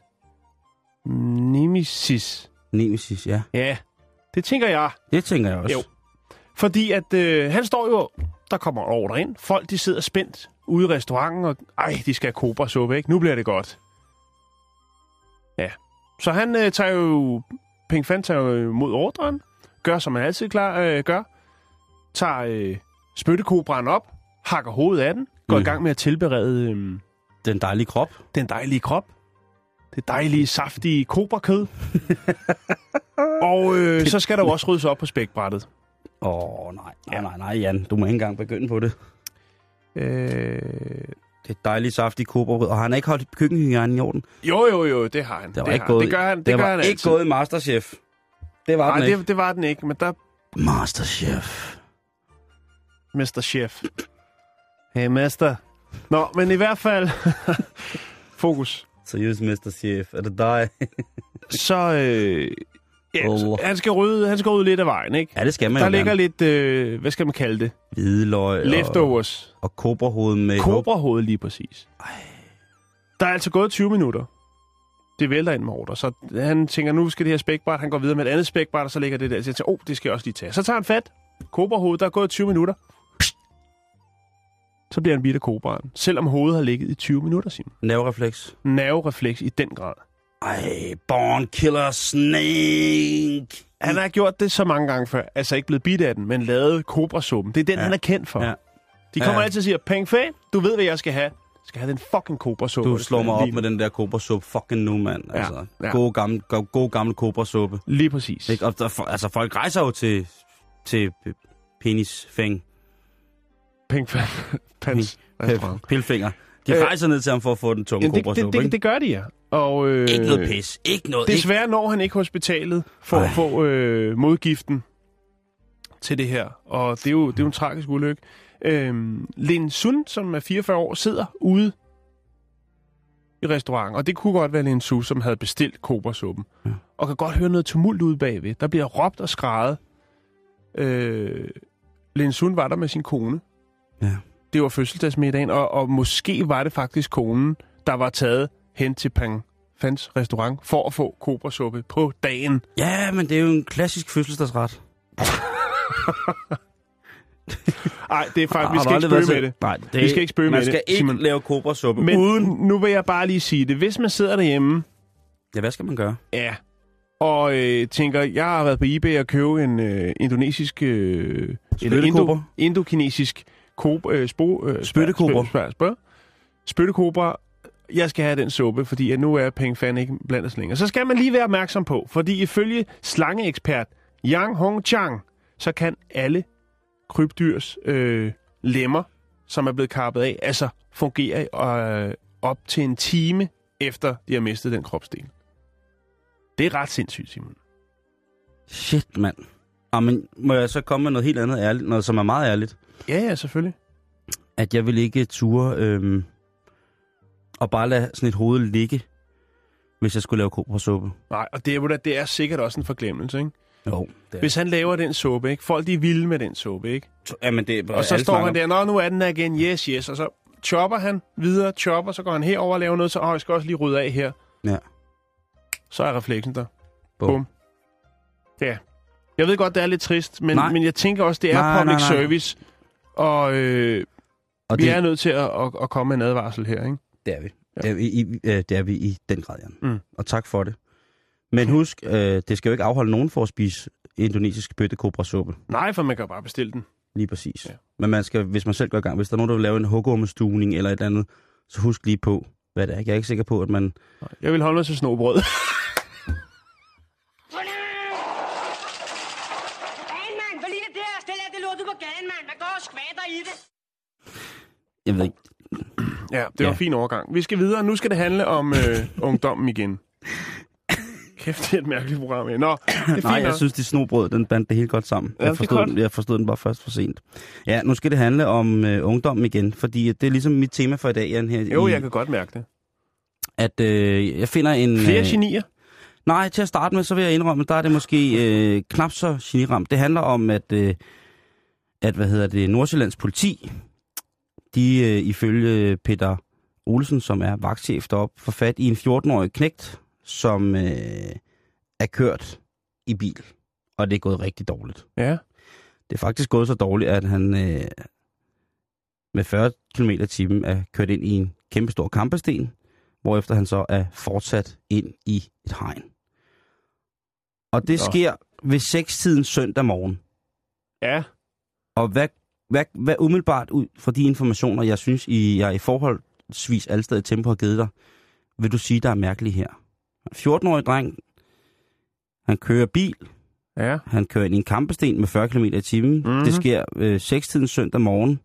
Nemesis. Nemesis, ja. Ja, det tænker jeg. Det tænker jeg også. Jo. Fordi at øh, han står jo, der kommer ordre ind. Folk, de sidder spændt ude i restauranten, og ej, de skal have kobrasuppe, ikke? Nu bliver det godt. Ja. Så han øh, tager jo, Peng Fan tager jo mod ordren, gør som han altid klar, øh, gør, tager øh, spyttekobraen op, hakker hovedet af den, går mm. i gang med at tilberede øh, den dejlige krop. Den dejlige krop. Det dejlige, saftige kobrakød. og øh, så skal der jo også ryddes op på spækbrættet. Åh, oh, nej, nej, nej, nej, Jan. Du må ikke engang begynde på det. Øh... Det dejlige, saftige kobrakød. Og han har ikke holdt køkkenhygiejnen i orden? Jo, jo, jo, det har han. Det var det ikke gået, det gør han, det, det gør var han ikke altid. gået i Masterchef. Det var Nej, den ikke. Det, det var den ikke, men der... Masterchef. mister Chef. Hey, mester. Nå, men i hvert fald... Fokus. Seriøst, mister Chef. Er det dig? så... Øh... Ja, oh. han skal rydde, han skal rydde lidt af vejen, ikke? Ja, det skal man Der jo ligger gerne. lidt, øh, hvad skal man kalde det? Hvidløg. Leftovers. Og, og kobrahoved med... Kobrahoved lige præcis. Ej. Der er altså gået tyve minutter. Det vælter ind med ordre. Så han tænker, nu skal det her spækbræt. Han går videre med et andet spækbræt, og så ligger det der. Så jeg tænker, åh, oh, det skal jeg også lige tage. Så tager han fat. Kobrahoved, der er gået tyve minutter. Så bliver han bidt af kobraen. Selvom hovedet har ligget i tyve minutter, Simon. Nerverefleks. Nerverefleks i den grad. Ej, Born Killer Snake. Han har gjort det så mange gange før. Altså ikke blevet bidt af den, men lavet kobrasuppen. Det er den, ja. han er kendt for. Ja. De kommer ja. altid og siger, Peng Fan, du ved, hvad jeg skal have. Jeg skal have den fucking kobrasuppe. Du slår mig op med den der kobrasuppe fucking nu, mand. Ja. Altså, Ja. god gamle, god, god gamle kobrasuppe. Lige præcis. Ikke? Og der, altså, folk rejser jo til, til penisfæng. Peng Fan. Pens. Pilfinger. De rejser øh, ned til ham for at få den tunge det, kobrasuppe, det, det, det gør de, ja. Og, øh, ikke noget pis. Ikke noget. Desværre når han ikke hospitalet for Ej. at få øh, modgiften til det her. Og det er jo, det er jo en tragisk ulykke. Øh, Lin Sun, som er fireogfyrre år, sidder ude i restauranten. Og det kunne godt være Lin Sun, som havde bestilt kobrasuppen. Ja. Og kan godt høre noget tumult ude bagved. Der bliver råbt og skrædet. Øh, Lin Sun var der med sin kone. Ja. Det var fødselsdagsmiddagen, og, og måske var det faktisk konen, der var taget hen til Peng Fans restaurant for at få kobrasuppe på dagen. Ja, men det er jo en klassisk fødselsdagsret. Nej, det er faktisk, vi Har skal du ikke aldrig spøge været med til- det. Nej, det Vi skal ikke spøge med Man skal det, ikke Simon. lave kobrasuppe Men uden... nu vil jeg bare lige sige det. Hvis man sidder derhjemme, Ja, hvad skal man gøre? ja, og øh, tænker, jeg har været på eBay og købe en øh, indonesisk... Øh, eller indo, Spyttekobra? indokinesisk kob, øh, spo, øh, Spyttekobra. spø- spø- spø- Spyttekobra. Jeg skal have den suppe, fordi at nu er penge fan ikke blandt os længere. Så skal man lige være opmærksom på, fordi ifølge slangeekspert Yang Hong Chang, så kan alle krybdyrs øh, lemmer, som er blevet kappet af, altså fungere øh, op til en time efter de har mistet den kropsdel. Det er ret sindssygt, Simon. Shit, mand. Jamen, må jeg så komme med noget helt andet ærligt, noget som er meget ærligt? Ja, ja, selvfølgelig. At jeg vil ikke ture øhm, og bare lade sådan et hoved ligge, hvis jeg skulle lave kobrasuppe. Nej, og det er, det er sikkert også en forglemmelse, ikke? Jo, det er. Hvis han laver den suppe, ikke? Folk, de er vilde med den suppe, ikke? Jamen, det er Og så står han der, nå, nu er den der igen, yes, yes, og så chopper han videre, chopper, så går han herover og laver noget, så åh, jeg skal også lige rydde af her. Ja. Så er refleksen der. Bum. Bum. Ja. Jeg ved godt, det er lidt trist, men, Nej. men jeg tænker også, det er Nej, public nej, nej. service, og, øh, Og vi det er nødt til at, at, at komme med en advarsel her, ikke? Det er vi. Ja. Det, er vi i, øh, det er vi i den grad, Jan. Mm. Og tak for det. Men husk, øh, det skal jo ikke afholde nogen for at spise indonesisk spyttekobrasuppe. Nej, for man kan bare bestille den. Lige præcis. Ja. Ja. Men man skal, hvis man selv går i gang, hvis der er nogen, der vil lave en hugormestuning eller et eller andet, så husk lige på, hvad det er. Jeg er ikke sikker på, at man... Jeg vil holde mig til snobrød. Hvor lige det der? Stil af det lort ud på gaden, mand. Man går og skvatter i det. Jeg ved ikke. Ja, det var Ja. en fin overgang. Vi skal videre. Nu skal det handle om øh, ungdommen igen. Kæft, det er et mærkeligt program. Ja. Nå, det er fint. Nej, jeg nok. synes, det snobrød, den bandt det helt godt sammen. Ja, Jeg det er forstod, godt. den, jeg forstod den bare først for sent. Ja, nu skal det handle om øh, ungdommen igen, fordi det er ligesom mit tema for i dag, Jan, her. Jo, i, jeg kan godt mærke det. At øh, jeg finder en... Flere øh, genier? Nej, til at starte med, så vil jeg indrømme, der er det måske øh, knap så geniramt. Det handler om, at, øh, at hvad hedder det, Nordsjællands politi, de øh, ifølge Peter Olsen, som er vagtchef deroppe, får fat i en fjorten-årig knægt, som øh, er kørt i bil. Og det er gået rigtig dårligt. Ja. Det er faktisk gået så dårligt, at han øh, med fyrre kilometer i timen er kørt ind i en kæmpestor kampesten, hvorefter han så er fortsat ind i et hegn. Og det Nå. sker ved seks-tiden søndag morgen. Ja. Og hvad, hvad, hvad umiddelbart ud fra de informationer, jeg synes, I, jeg i forholdsvis alle steder i tempo har givet dig, vil du sige, der er mærkeligt her? fjorten-årig dreng, han kører bil, Ja. han kører ind i en kampesten med fyrre kilometer i timen. Mhm. Det sker ved seks-tiden søndag morgen.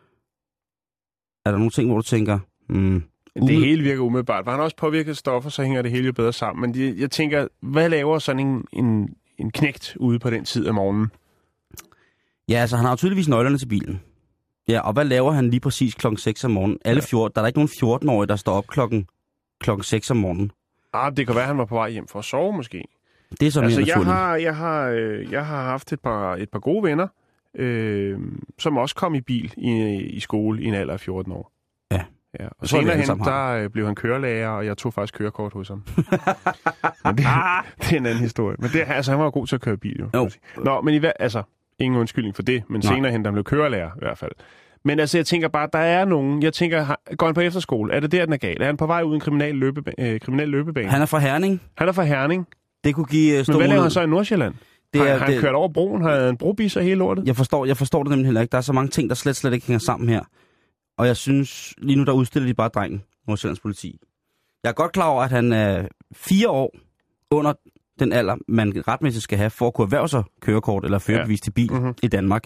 Er der nogle ting, hvor du tænker, hmm, Det Umiddel- hele virker umiddelbart. Var han også påvirket stoffer, så hænger det hele jo bedre sammen. Men de, jeg tænker, hvad laver sådan en, en, en knægt ude på den tid af morgenen? ja, altså han har jo tydeligvis nøglerne til bilen. Ja, og hvad laver han lige præcis klokken seks om morgenen? Alle fjorten, der er der ikke nogen fjorten-årige, der står op klokken, klokken seks om morgenen. Ah, det kan være, at han var på vej hjem for at sove, måske. Det er så mere Altså, jeg naturligt. har, jeg, har, øh, jeg har haft et par, et par gode venner, øh, som også kom i bil i, i skole i en alder af fjorten år. Ja. Ja, og Jeg tror, vi senere alle hen, sammen der øh, blev han kørelærer, og jeg tog faktisk kørekort hos ham. Men det, det er en anden historie. Men det, altså, han var jo god til at køre bil, jo. Jo. Nå, men i hver, altså, ingen undskyldning for det, men Nej. senere hen, der blev kørelærer i hvert fald. Men altså, jeg tænker bare, der er nogen, jeg tænker, har- går han på efterskole? Er det der, den er gal? Er han på vej ud i en kriminel, løbeba- øh, kriminel løbebane? Han, Han er fra Herning. han er fra Herning. Det kunne give uh, Men stor hvad laver mulighed. han så i Nordsjælland? Det har, er- har han det- kørt over broen? Har han en brobis og hele lortet? Jeg forstår, jeg forstår det nemlig heller ikke. Der er så mange ting, der slet, slet ikke hænger sammen her. Og jeg synes, lige nu der udstiller de bare drengen, Nordsjællands politi. Jeg er godt klar over, at han er fire år under den alder, man retmæssigt skal have for at kunne erhverve sig kørekort eller førerbevis til bil Mhm. i Danmark.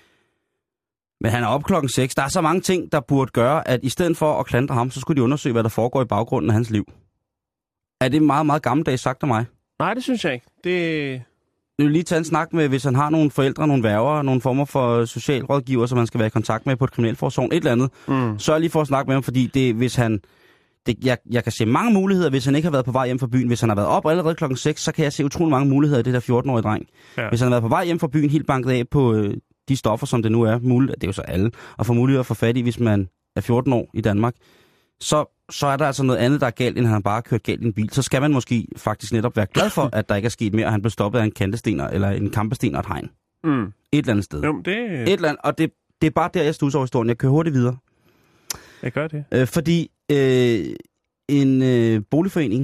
Men han er op klokken seks. Der er så mange ting, der burde gøre, at i stedet for at klandre ham, så skulle de undersøge, hvad der foregår i baggrunden af hans liv. Er det meget, meget gammeldags sagt af mig? Nej, det synes jeg ikke. Det... Jeg vil lige tage en snak med, hvis han har nogle forældre, nogle værger, nogle former for socialrådgiver, som man skal være i kontakt med på et kriminalforsorg, et eller andet. Mm. Sørg lige for at snakke med ham, fordi det, hvis han... Det, jeg, jeg kan se mange muligheder, hvis han ikke har været på vej hjem fra byen. Hvis han har været op allerede klokken seks, så kan jeg se utrolig mange muligheder i det der fjorten-årige dreng. Ja. Hvis han har været på vej hjem fra byen, helt banket af på øh, de stoffer, som det nu er muligt, det er jo så alle, og få mulighed at få fat i, hvis man er fjorten år i Danmark, så, så er der altså noget andet, der er galt, end han bare har kørt galt i en bil. Så skal man måske faktisk netop være glad for, at der ikke er sket mere, og han blev stoppet af en kantesten eller en kampesten og et hegn. Mm. Et eller andet sted. Jo, det... Et eller andet, og det, det er bare der, jeg stusser over historien. Jeg kører hurtigt videre. Jeg gør det. Øh, fordi øh, en øh, boligforening...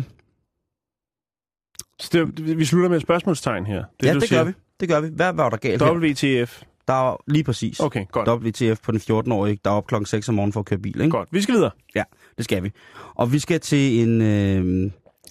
Så det, vi slutter med et spørgsmålstegn her. Det, ja, det siger. gør vi. Det gør vi. Hvad var der galt W T F. her? Der er lige præcis. Okay, godt. W T F på den fjorten-årige, der er op klokken seks om morgenen for at køre bil, ikke? Godt. Vi skal videre. Ja, det skal vi. Og vi skal til en... Øh,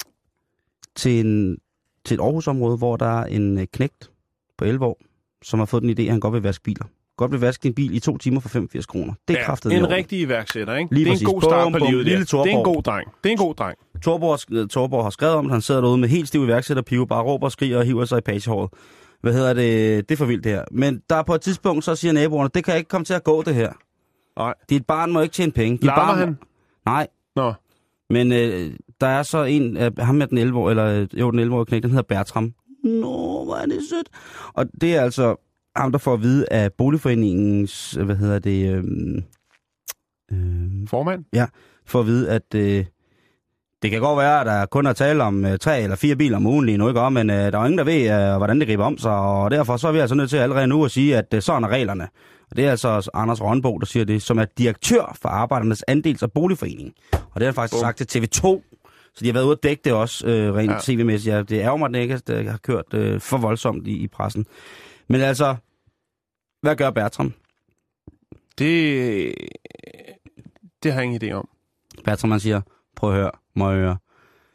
til en til et Aarhus-område, hvor der er en øh, knægt på elleve år, som har fået den idé, at han godt vil vaske biler. Godt vil vaske din bil i to timer for femogfirs kroner. Det er ja, kraftet en rigtig iværksætter, ikke? Lige det er præcis. en god start bum, på bum, livet. Lille Det er en god dreng. Det er en god dreng. Torborg, Torborg har skrevet om det. Han sidder derude med helt stiv iværksætterpive, bare råber og skriger og hiver sig i pagehåret. Hvad hedder det? Det er for vildt det her. Men der er på et tidspunkt, så siger naboerne, det kan ikke komme til at gå det her. Nej. Dit barn må ikke tjene penge. Dit Larmer barn... han? Nej. Nå. Men øh, der er så en af ham med den elleve-årige, eller jo, den elleve-årige knægt, den hedder Bertram. Nå, hvor er det sødt. Og det er altså ham, der får at vide af boligforeningens, hvad hedder det... Øh, øh, Formand? Ja, for at vide, at øh, det kan godt være, at der kun er tale om øh, tre eller fire biler om ugen lige nu, ikke? Men øh, der er ingen, der ved, øh, hvordan det griber om sig, og derfor så er vi altså nødt til allerede nu at sige, at øh, sådan er reglerne. Og det er altså Anders Rønbo, der siger det, som er direktør for Arbejdernes Andels- og Boligforening. Og det har han faktisk oh. sagt til T V to, så de har været ude at dække det også øh, rent ja. tv-mæssigt. Ja, det er jo mig, at ikke det har kørt øh, for voldsomt i, i pressen. Men altså, hvad gør Bertram? Det, det har jeg ingen idé om. Bertram, han siger, prøv at høre, må jeg høre.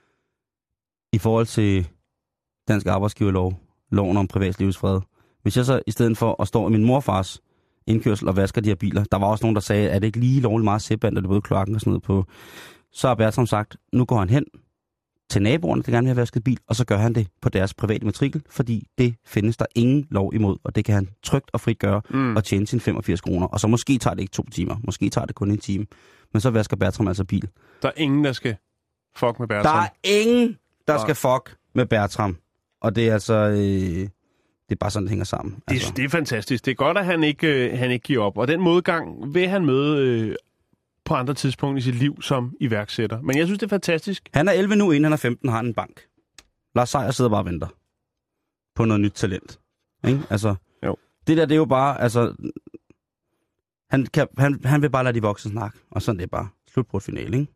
I forhold til Dansk Arbejdsgiverlov, loven om privatlivsfred, hvis jeg så i stedet for at stå i min morfars indkørsel og vasker de her biler, der var også nogen, der sagde, at det ikke lige lovligt meget sæband, og det både kloakken og sådan noget på, så har Bertram sagt, nu går han hen til naboerne, der gerne vil have vasket bil, og så gør han det på deres private matrikel, fordi det findes der ingen lov imod, og det kan han trygt og frit gøre mm. og tjene sine femogfirs kroner. Og så måske tager det ikke to timer, måske tager det kun en time, men så vasker Bertram altså bil. Der er ingen, der skal fuck med Bertram. Der er ingen, der skal fuck med Bertram. Og det er altså... Øh, det er bare sådan, det hænger sammen. Det, altså. det er fantastisk. Det er godt, at han ikke, øh, han ikke giver op. Og den modgang vil han møde øh, på andre tidspunkter i sit liv som iværksætter. Men jeg synes, det er fantastisk. Han er elleve nu, inden han er femten, har han en bank. Lars Seier sidder bare og venter på noget nyt talent. Ikke? Altså, jo. Det der, det er jo bare... Altså, han, kan, han, han vil bare lade de voksne snakke. Og sådan det er bare slut på et finale, ikke?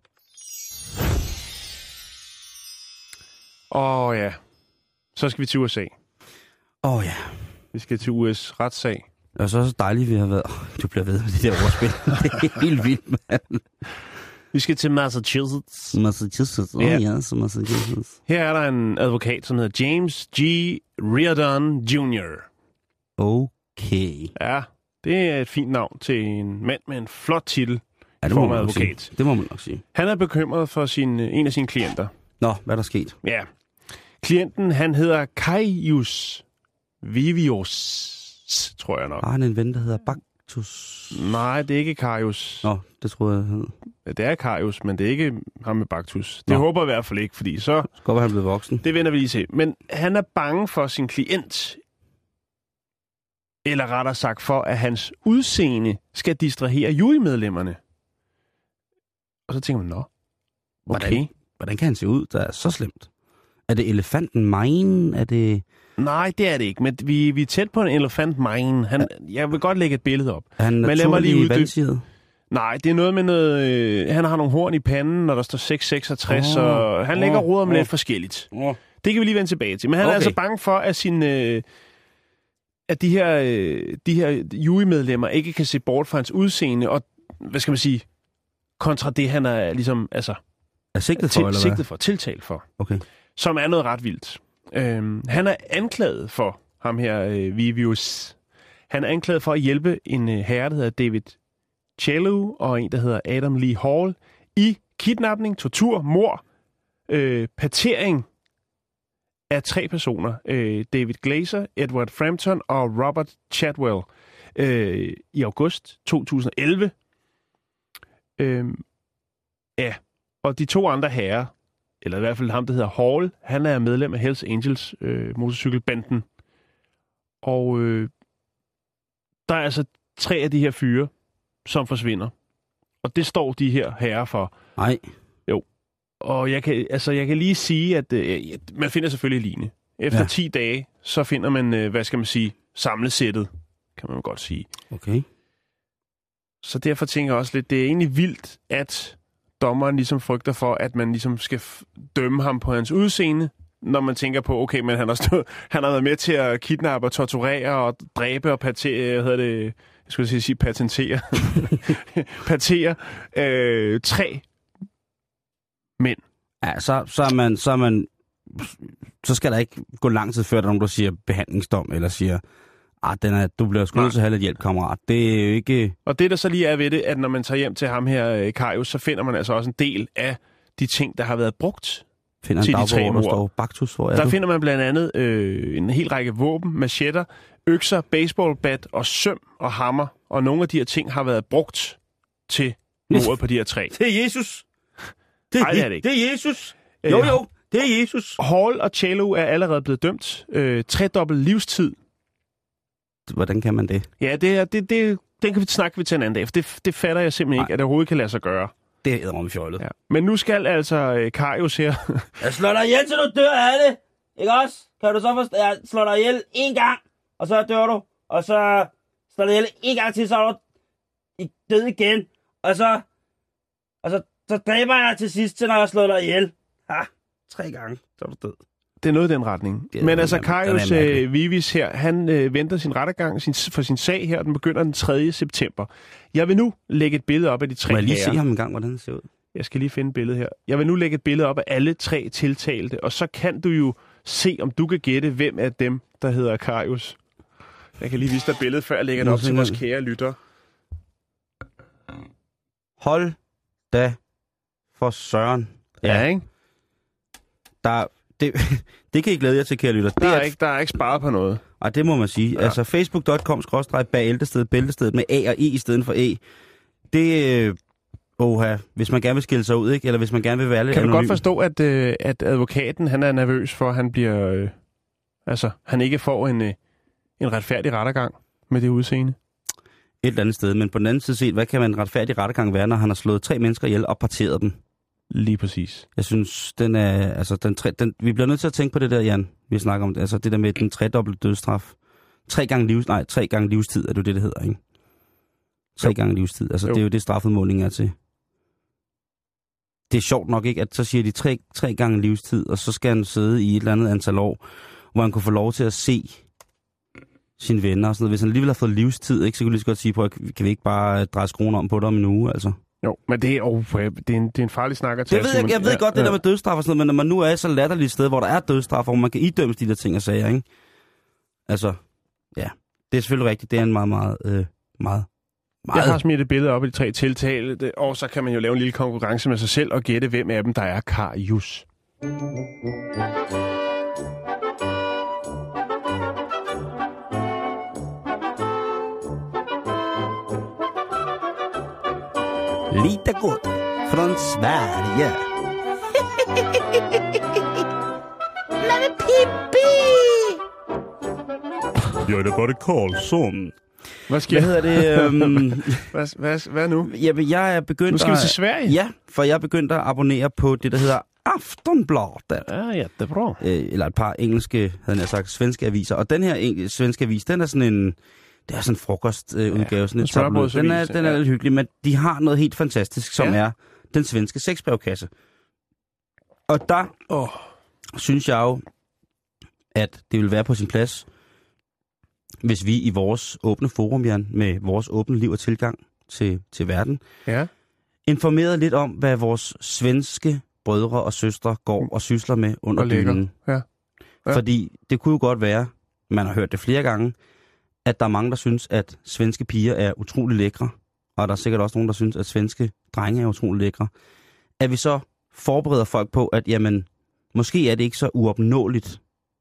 Åh ja. Så skal vi til U S A. Åh oh, ja. Vi skal til U S retssag. Og så er det så dejligt, vi har været... Oh, du bliver ved med det der ordspil. Det er helt vildt, mand. Vi skal til Massachusetts. Massachusetts, åh oh, ja. ja, så Massachusetts. Her er der en advokat, som hedder James G. Riordan junior Okay. Ja, det er et fint navn til en mand med en flot titel ja, i form af advokat. Sige. Det må man nok sige. Han er bekymret for sin, en af sine klienter. Nå, hvad er der sket? Ja. Klienten, han hedder Caius Vivius, tror jeg nok. Har han en ven, der hedder Baktus? Nej, det er ikke Caius. Nå, det tror jeg, hed. Det er Caius, men det er ikke ham med Baktus. Det Nå. håber jeg i hvert fald ikke, fordi så... Så godt, at han er blevet voksen. Det vender vi lige se. Men han er bange for sin klient, eller rettere sagt for, at hans udseende skal distrahere jurymedlemmerne. Og så tænker man, nå, okay. Hvordan, hvordan kan han se ud, der er så slemt? Er det elefanten Mine? Er det... Nej, det er det ikke, men vi, vi er tæt på en elefant Mine. Han, jeg vil godt lægge et billede op. Er han naturlig vandsiget? Nej, det er noget med noget... Øh, han har nogle horn i panden, når der står seks seksogtres, oh, og han lægger oh, roder med oh. lidt forskelligt. Oh. Det kan vi lige vende tilbage til. Men han okay. er altså bange for, at, sin, øh, at de her, øh, de her jurymedlemmer ikke kan se bort fra hans udseende, og hvad skal man sige, kontra det, han er ligesom... Altså, er sigtet for, til, eller hvad? Sigtet for, tiltalt for. Okay. Som er noget ret vildt. Øhm, han er anklaget for, ham her, øh, Vivius. Han er anklaget for at hjælpe en øh, herre, der hedder David Cello, og en, der hedder Adam Lee Hall, i kidnapning, tortur, mord, øh, partering af tre personer. Øh, David Glazer, Edward Frampton og Robert Chadwell øh, i august to tusind og elleve. Øh, ja, og de to andre herrer, eller i hvert fald ham, der hedder Hall, han er medlem af Hells Angels øh, motorcykelbanden. Og øh, der er altså tre af de her fyre, som forsvinder. Og det står de her herrer for. Nej. Jo. Og jeg kan, altså, jeg kan lige sige, at øh, man finder selvfølgelig line. Efter ja. ti dage, så finder man, øh, hvad skal man sige, samlesættet, kan man godt sige. Okay. Så derfor tænker jeg også lidt, det er egentlig vildt, at dommeren ligesom frygter for, at man ligesom skal f- dømme ham på hans udseende, når man tænker på, okay, men han har, stået, han har været med til at kidnappe og torturere og dræbe og patere, hvad hedder det, jeg skulle sige, sige patentere, patere øh, tre mænd. Ja, så, så, er man, så er man, så skal der ikke gå lang tid før, der er nogen, der siger behandlingsdom, eller siger, ah, den er, du bliver sgu nødt til at have lidt hjælp, kammerat. Det er jo ikke... Og det, der så lige er ved det, at når man tager hjem til ham her, Karius, så finder man altså også en del af de ting, der har været brugt finder til en de tre dagbog, hvor der mord. står Baktus, hvor er Der du? finder man blandt andet øh, en hel række våben, machetter, økser, baseballbat og søm og hammer. Og nogle af de her ting har været brugt til mordet på de her tre. Det er Jesus! Det, Nej, det er det ikke. Det er Jesus! Jo, jo, det er Jesus! Hall og Chalo er allerede blevet dømt. Øh, tredobbelt livstid. Hvordan kan man det? Ja, det er, det, det, den kan vi snakke ved til en anden dag, for det, det fatter jeg simpelthen Nej. ikke, at det overhovedet kan lade sig gøre. Det er eddermame fjollet. Ja. Men nu skal altså øh, Karius her... Jeg slår dig ihjel, til du dør af det! Ikke også? Kan du så forstå? Jeg slår dig ihjel en gang, og så dør du. Og så slår dig ihjel en gang til, så er du død igen. Og så... Og så, så dræber jeg dig til sidst, til når jeg slår dig ihjel. Ha! Tre gange, så er du død. Det er noget i den retning. Det er Men noget, altså, man- Karius den er mærkelig. øh, Vivis her, han øh, venter sin rettergang sin, for sin sag her, og den begynder den tredje september. Jeg vil nu lægge et billede op af de tre Må jeg lige herrer. se ham en gang, hvordan det ser ud? Jeg skal lige finde et billede her. Jeg vil nu lægge et billede op af alle tre tiltalte, og så kan du jo se, om du kan gætte, hvem af dem, der hedder Karius. Jeg kan lige vise dig billedet, før jeg lægger det op til vores kære lytter. Hold da for søren. Ja, ikke? Der, det, det kan I glæde jer til, kære lytter. Der Det er, ikke, der er ikke sparet på noget. Og det må man sige. Ja. Altså facebook punktum com skråstreg bæltestedet, bæltestedet med A og E i stedet for E. Det øh, oha, hvis man gerne vil skille sig ud, ikke? Eller hvis man gerne vil være lidt Kan du anonym. godt forstå, at, øh, at advokaten han er nervøs for, at han bliver, øh, altså, han ikke får en, øh, en retfærdig rettergang med det udseende? Et eller andet sted. Men på den anden side set, hvad kan man en retfærdig rettergang være, når han har slået tre mennesker ihjel og parteret dem? Lige præcis. Jeg synes, den er, altså, den, tre, den, vi bliver nødt til at tænke på det der, Jan, vi snakker om det. Altså det der med den tredobbelte dødsstraf. Tre gange livs, nej, tre gange livstid er det det, det hedder, ikke? Tre Jo. gange livstid. Altså Jo. det er jo det, strafudmålingen er til. Det er sjovt nok ikke, at så siger de tre, tre gange livstid, og så skal han sidde i et eller andet antal år, hvor han kunne få lov til at se sine venner og sådan noget. Hvis han alligevel har fået livstid, ikke, så kunne vi lige så godt sige på, at kan vi ikke bare dreje skruen om på det om en uge, altså. Jo, men det er, oh, det er, en, det er en farlig snak at Det tage. ved jeg, jeg ved godt, det der med dødsstraf og sådan noget, men når man nu er i så latterligt sted, hvor der er dødsstraf, hvor man kan idømmes de der ting og sager, ikke? Altså, ja. Det er selvfølgelig rigtigt. Det er en meget, meget, øh, meget, meget... Jeg har smidt et billede op af de tre tiltalte, og så kan man jo lave en lille konkurrence med sig selv og gætte, hvem af dem, der er Karius. Lite godt från Sverige. Men Pippi! Ja, det var det Karlsson. Hvad sker Hvad hedder det? Øhm, hvad, hvad, hvad nu? jeg, jeg er begyndt Nu skal vi at- til Sverige? Ja, for jeg er begyndt at abonnere på det, der hedder Aftonbladet. Ja, ja, det er bra. Øh, eller et par engelske, havde jeg sagt, svenske aviser. Og den her eng- svenske avis, den er sådan en... Det er sådan en frokostudgave, øh, udgave, sådan en et tabloid. smørbrødsavis, Den er, den er ja. lidt hyggelig, men de har noget helt fantastisk, som Ja. er den svenske sexbrevkasse. Og der Åh, synes jeg jo, at det vil være på sin plads, hvis vi i vores åbne forum, Jan, med vores åbne liv og tilgang til, til verden, ja. informerede lidt om, hvad vores svenske brødre og søstre går og sysler med under Og lægger. dynen. Ja. Ja. Fordi det kunne jo godt være, man har hørt det flere gange, at der er mange, der synes, at svenske piger er utrolig lækre, og der er sikkert også nogen, der synes, at svenske drenge er utrolig lækre. At vi så forbereder folk på, at jamen, måske er det ikke så uopnåeligt,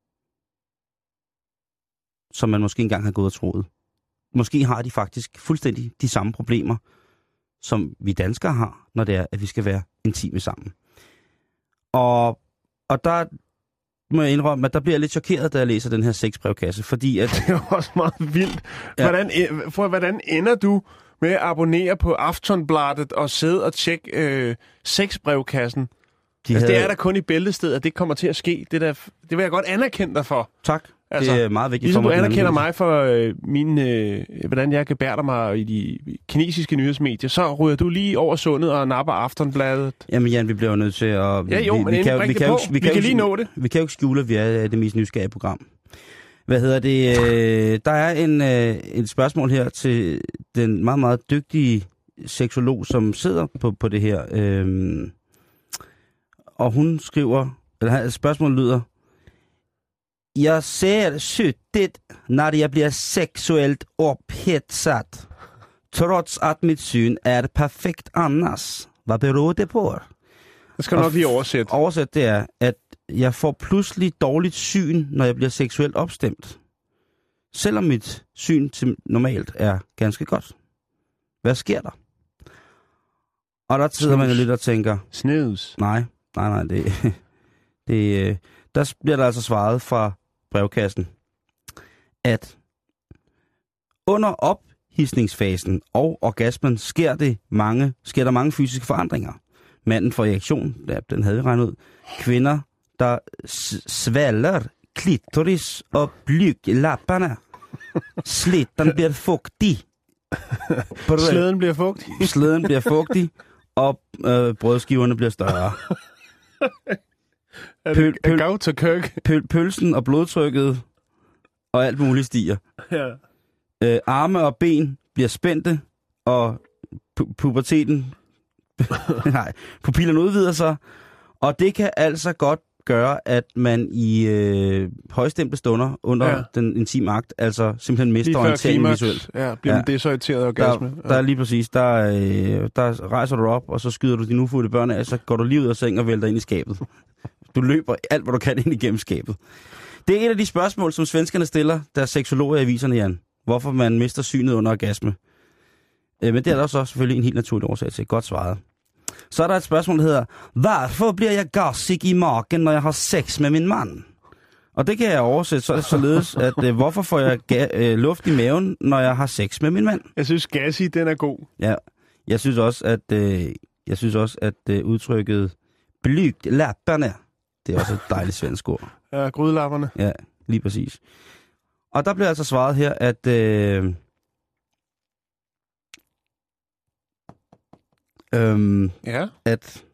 som man måske engang har gået og troet. Måske har de faktisk fuldstændig de samme problemer, som vi danskere har, når det er, at vi skal være intime sammen. Og, og der må jeg indrømme, at der bliver jeg lidt chokeret, da jeg læser den her sexbrevkasse, fordi at... Det er også meget vildt. Ja. Hvordan, øh, for, hvordan ender du med at abonnere på Aftonbladet og sidde og tjekke øh, sexbrevkassen? De Altså, havde... det er der kun i bæltestedet, at det kommer til at ske. Det, der, det vil jeg godt anerkende dig for. Tak. Altså, det er meget vigtigt ligesom for mig. Du anerkender mig for øh, min, øh, hvordan jeg gebærder mig i de kinesiske nyhedsmedier, så ryger du lige over sundet og napper Aftonbladet. Jamen Jan, vi bliver jo nødt til at... Ja jo, vi, men vi kan, vi kan, jo, vi kan, kan lige nå det. Vi kan jo ikke skjule, at vi er det mest nysgerrige program. Hvad hedder det? Øh, der er en, øh, et spørgsmål her til den meget, meget dygtige seksolog, som sidder på, på det her. Øh, og hun skriver, eller spørgsmålet lyder, jeg ser suttit när jag blir sexuellt upphetsad, trots att mitt syn är perfekt annars. Hvad beror det på? Det skal du nok lige oversætte. Oversæt det er, at jeg får pludselig dårligt syn, når jeg bliver seksuelt opstemt. Selvom mit syn til normalt er ganske godt. Hvad sker der? Og der sidder man jo lidt og tænker... Snooze. Nej, nej, nej, det... det der bliver der altså svaret fra brevkassen, at under ophidsningsfasen og orgasmen sker, det mange, sker der mange fysiske forandringer. Manden får erektion, ja, den havde vi regnet ud. Kvinder, der svælger klitoris og blyglæpperne. Slitten bliver fugtig. Slæden bliver fugtig. Slæden bliver fugtig, og øh, brødskiverne bliver større. Pøl, pøl, go to kirk. Pøl, pølsen og blodtrykket og alt muligt stiger. Ja. Øh, arme og ben bliver spændte, og pu- puberteten... Nej, pupillerne udvider sig. Og det kan altså godt gøre, at man i øh, højstemte stunder under ja. den intime akt, altså simpelthen mister orienteringen visuelt. Ja, bliver ja. desorienteret orgasme. Der, der er lige præcis, der, øh, der rejser du op, og så skyder du dine ufulde børn af, så går du lige ud af sengen og vælter ind i skabet. Du løber alt, hvad du kan ind igennem skabet. Det er et af de spørgsmål, som svenskerne stiller, der er seksologer i aviserne, Jan. Hvorfor man mister synet under orgasme. Øh, men det er der så selvfølgelig en helt naturlig årsag til. Godt svaret. Så er der et spørgsmål, der hedder, hvorfor bliver jeg gassig i magen, når jeg har sex med min mand? Og det kan jeg oversætte så således, at øh, hvorfor får jeg ga- øh, luft i maven, når jeg har sex med min mand? Jeg synes, gassig, den er god. Ja, jeg synes også, at, øh, jeg synes også, at øh, udtrykket blyglæpperne, det er også et dejligt svensk ord. Ja, grydelapperne. Ja, lige præcis. Og der bliver altså svaret her, at... Øh, Øhm, ja. at,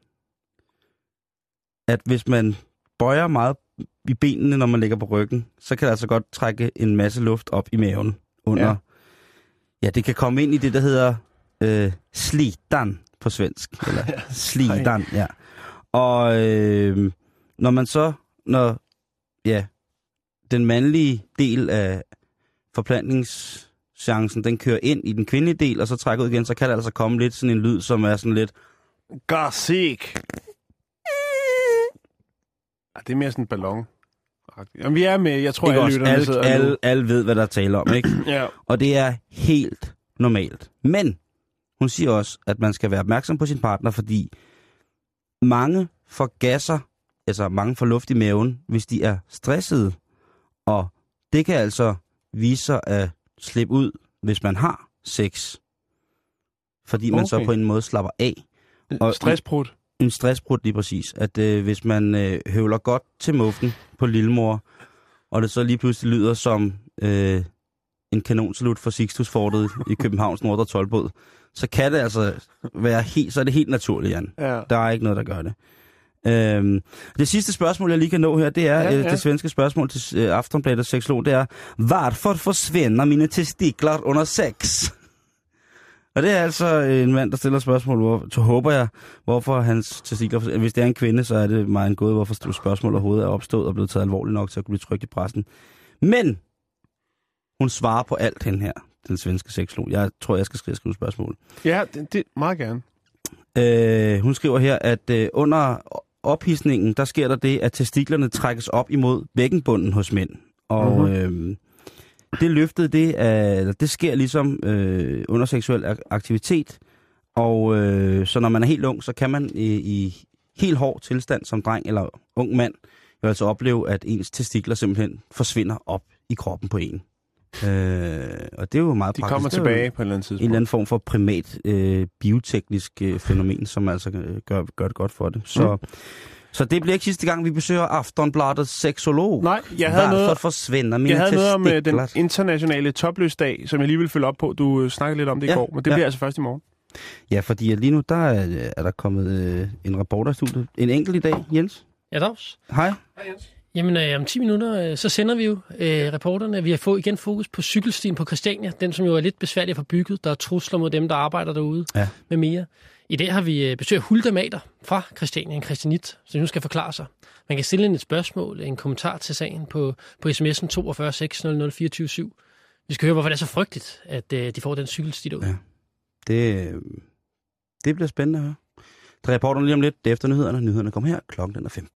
at hvis man bøjer meget i benene, når man ligger på ryggen, så kan det altså godt trække en masse luft op i maven under. Ja, ja det kan komme ind i det, der hedder øh, slitan på svensk. Eller slitan, ja. Og øh, når man så, når ja, den mandlige del af forplantnings... chancen, den kører ind i den kvindelige del, og så trækker ud igen, så kan der altså komme lidt sådan en lyd, som er sådan lidt... Gassig. Ja, det er mere sådan en ballon. Jamen, vi er med, jeg tror, alle lytterne alle, sidder alle, nu. alle ved, hvad der er tale om, ikke? Ja. Og det er helt normalt. Men hun siger også, at man skal være opmærksom på sin partner, fordi mange får gasser, altså mange får luft i maven, hvis de er stressede. Og det kan altså vise sig at slippe ud, hvis man har sex. Fordi man okay. så på en måde slapper af. Og stressbrud. En, en stressbrud lige præcis. At øh, hvis man øh, høvler godt til muffen på lillemor, og det så lige pludselig lyder som øh, en kanonsalut for Sixtus-fortet i Københavns Nordre Toldbåd, så kan det altså være helt, så er det helt naturligt, Jan. Ja. Der er ikke noget, der gør det. Øhm, det sidste spørgsmål, jeg lige kan nå her, det er ja, ja. det svenske spørgsmål til øh, Aftonbladets seksolog, det er, hvorfor forsvinder mine testikler under sex? Og det er altså en mand, der stiller spørgsmål, hvor, så håber jeg, hvorfor hans testikler, hvis det er en kvinde, så er det meget en gåde, hvorfor spørgsmålet overhovedet er opstået og blevet taget alvorligt nok til at kunne blive trykt i pressen. Men hun svarer på alt hende her, den svenske seksolog. Jeg tror, jeg skal skrive, skrive spørgsmål. Ja, det, det meget gerne. Øh, hun skriver her, at øh, under ophidsningen, der sker der det, at testiklerne trækkes op imod bækkenbunden hos mænd. Og mm-hmm. øh, det løftede, det, er, det sker ligesom øh, under seksuel aktivitet. Og øh, så når man er helt ung, så kan man i, i helt hård tilstand som dreng eller ung mand jo altså opleve, at ens testikler simpelthen forsvinder op i kroppen på en. Øh, og det er jo meget De praktisk. De kommer tilbage på et eller andet tidspunkt. En eller anden form for primat øh, bioteknisk øh, fænomen, som altså øh, gør, gør det godt for det. Så, mm. Så det bliver ikke sidste gang, vi besøger Aftonbladets seksolog. Nej, jeg havde Hvorfor noget, forsvinder mine jeg havde noget om øh, den testikler? internationale topløsdag, som jeg lige vil følge op på. Du øh, snakkede lidt om det i Ja, går, men det ja. bliver altså først i morgen. Ja, fordi lige nu, der er, er der kommet øh, en reporter i studiet. En enkelt i dag, Jens. Ja, dags. Hej. Jamen, øh, om ti minutter, øh, så sender vi jo øh, reporterne. Vi har fået igen fokus på cykelstien på Christiania, den som jo er lidt besværlig at få bygget. Der er trusler mod dem, der arbejder derude Ja. med mere. I dag har vi øh, besøg af Hulda Mader fra Christiania, en christianit, som nu skal forklare sig. Man kan stille et spørgsmål, en kommentar til sagen på, på sms'en toogfyrre seks nul nul fireogtyve syv. Vi skal høre, hvorfor det er så frygteligt, at øh, de får den cykelsti derude. Ja. Det, øh, det bliver spændende at høre. Der er reporterne lige om lidt. Det er efter nyhederne. Nyhederne kommer her. Klokken den er fem.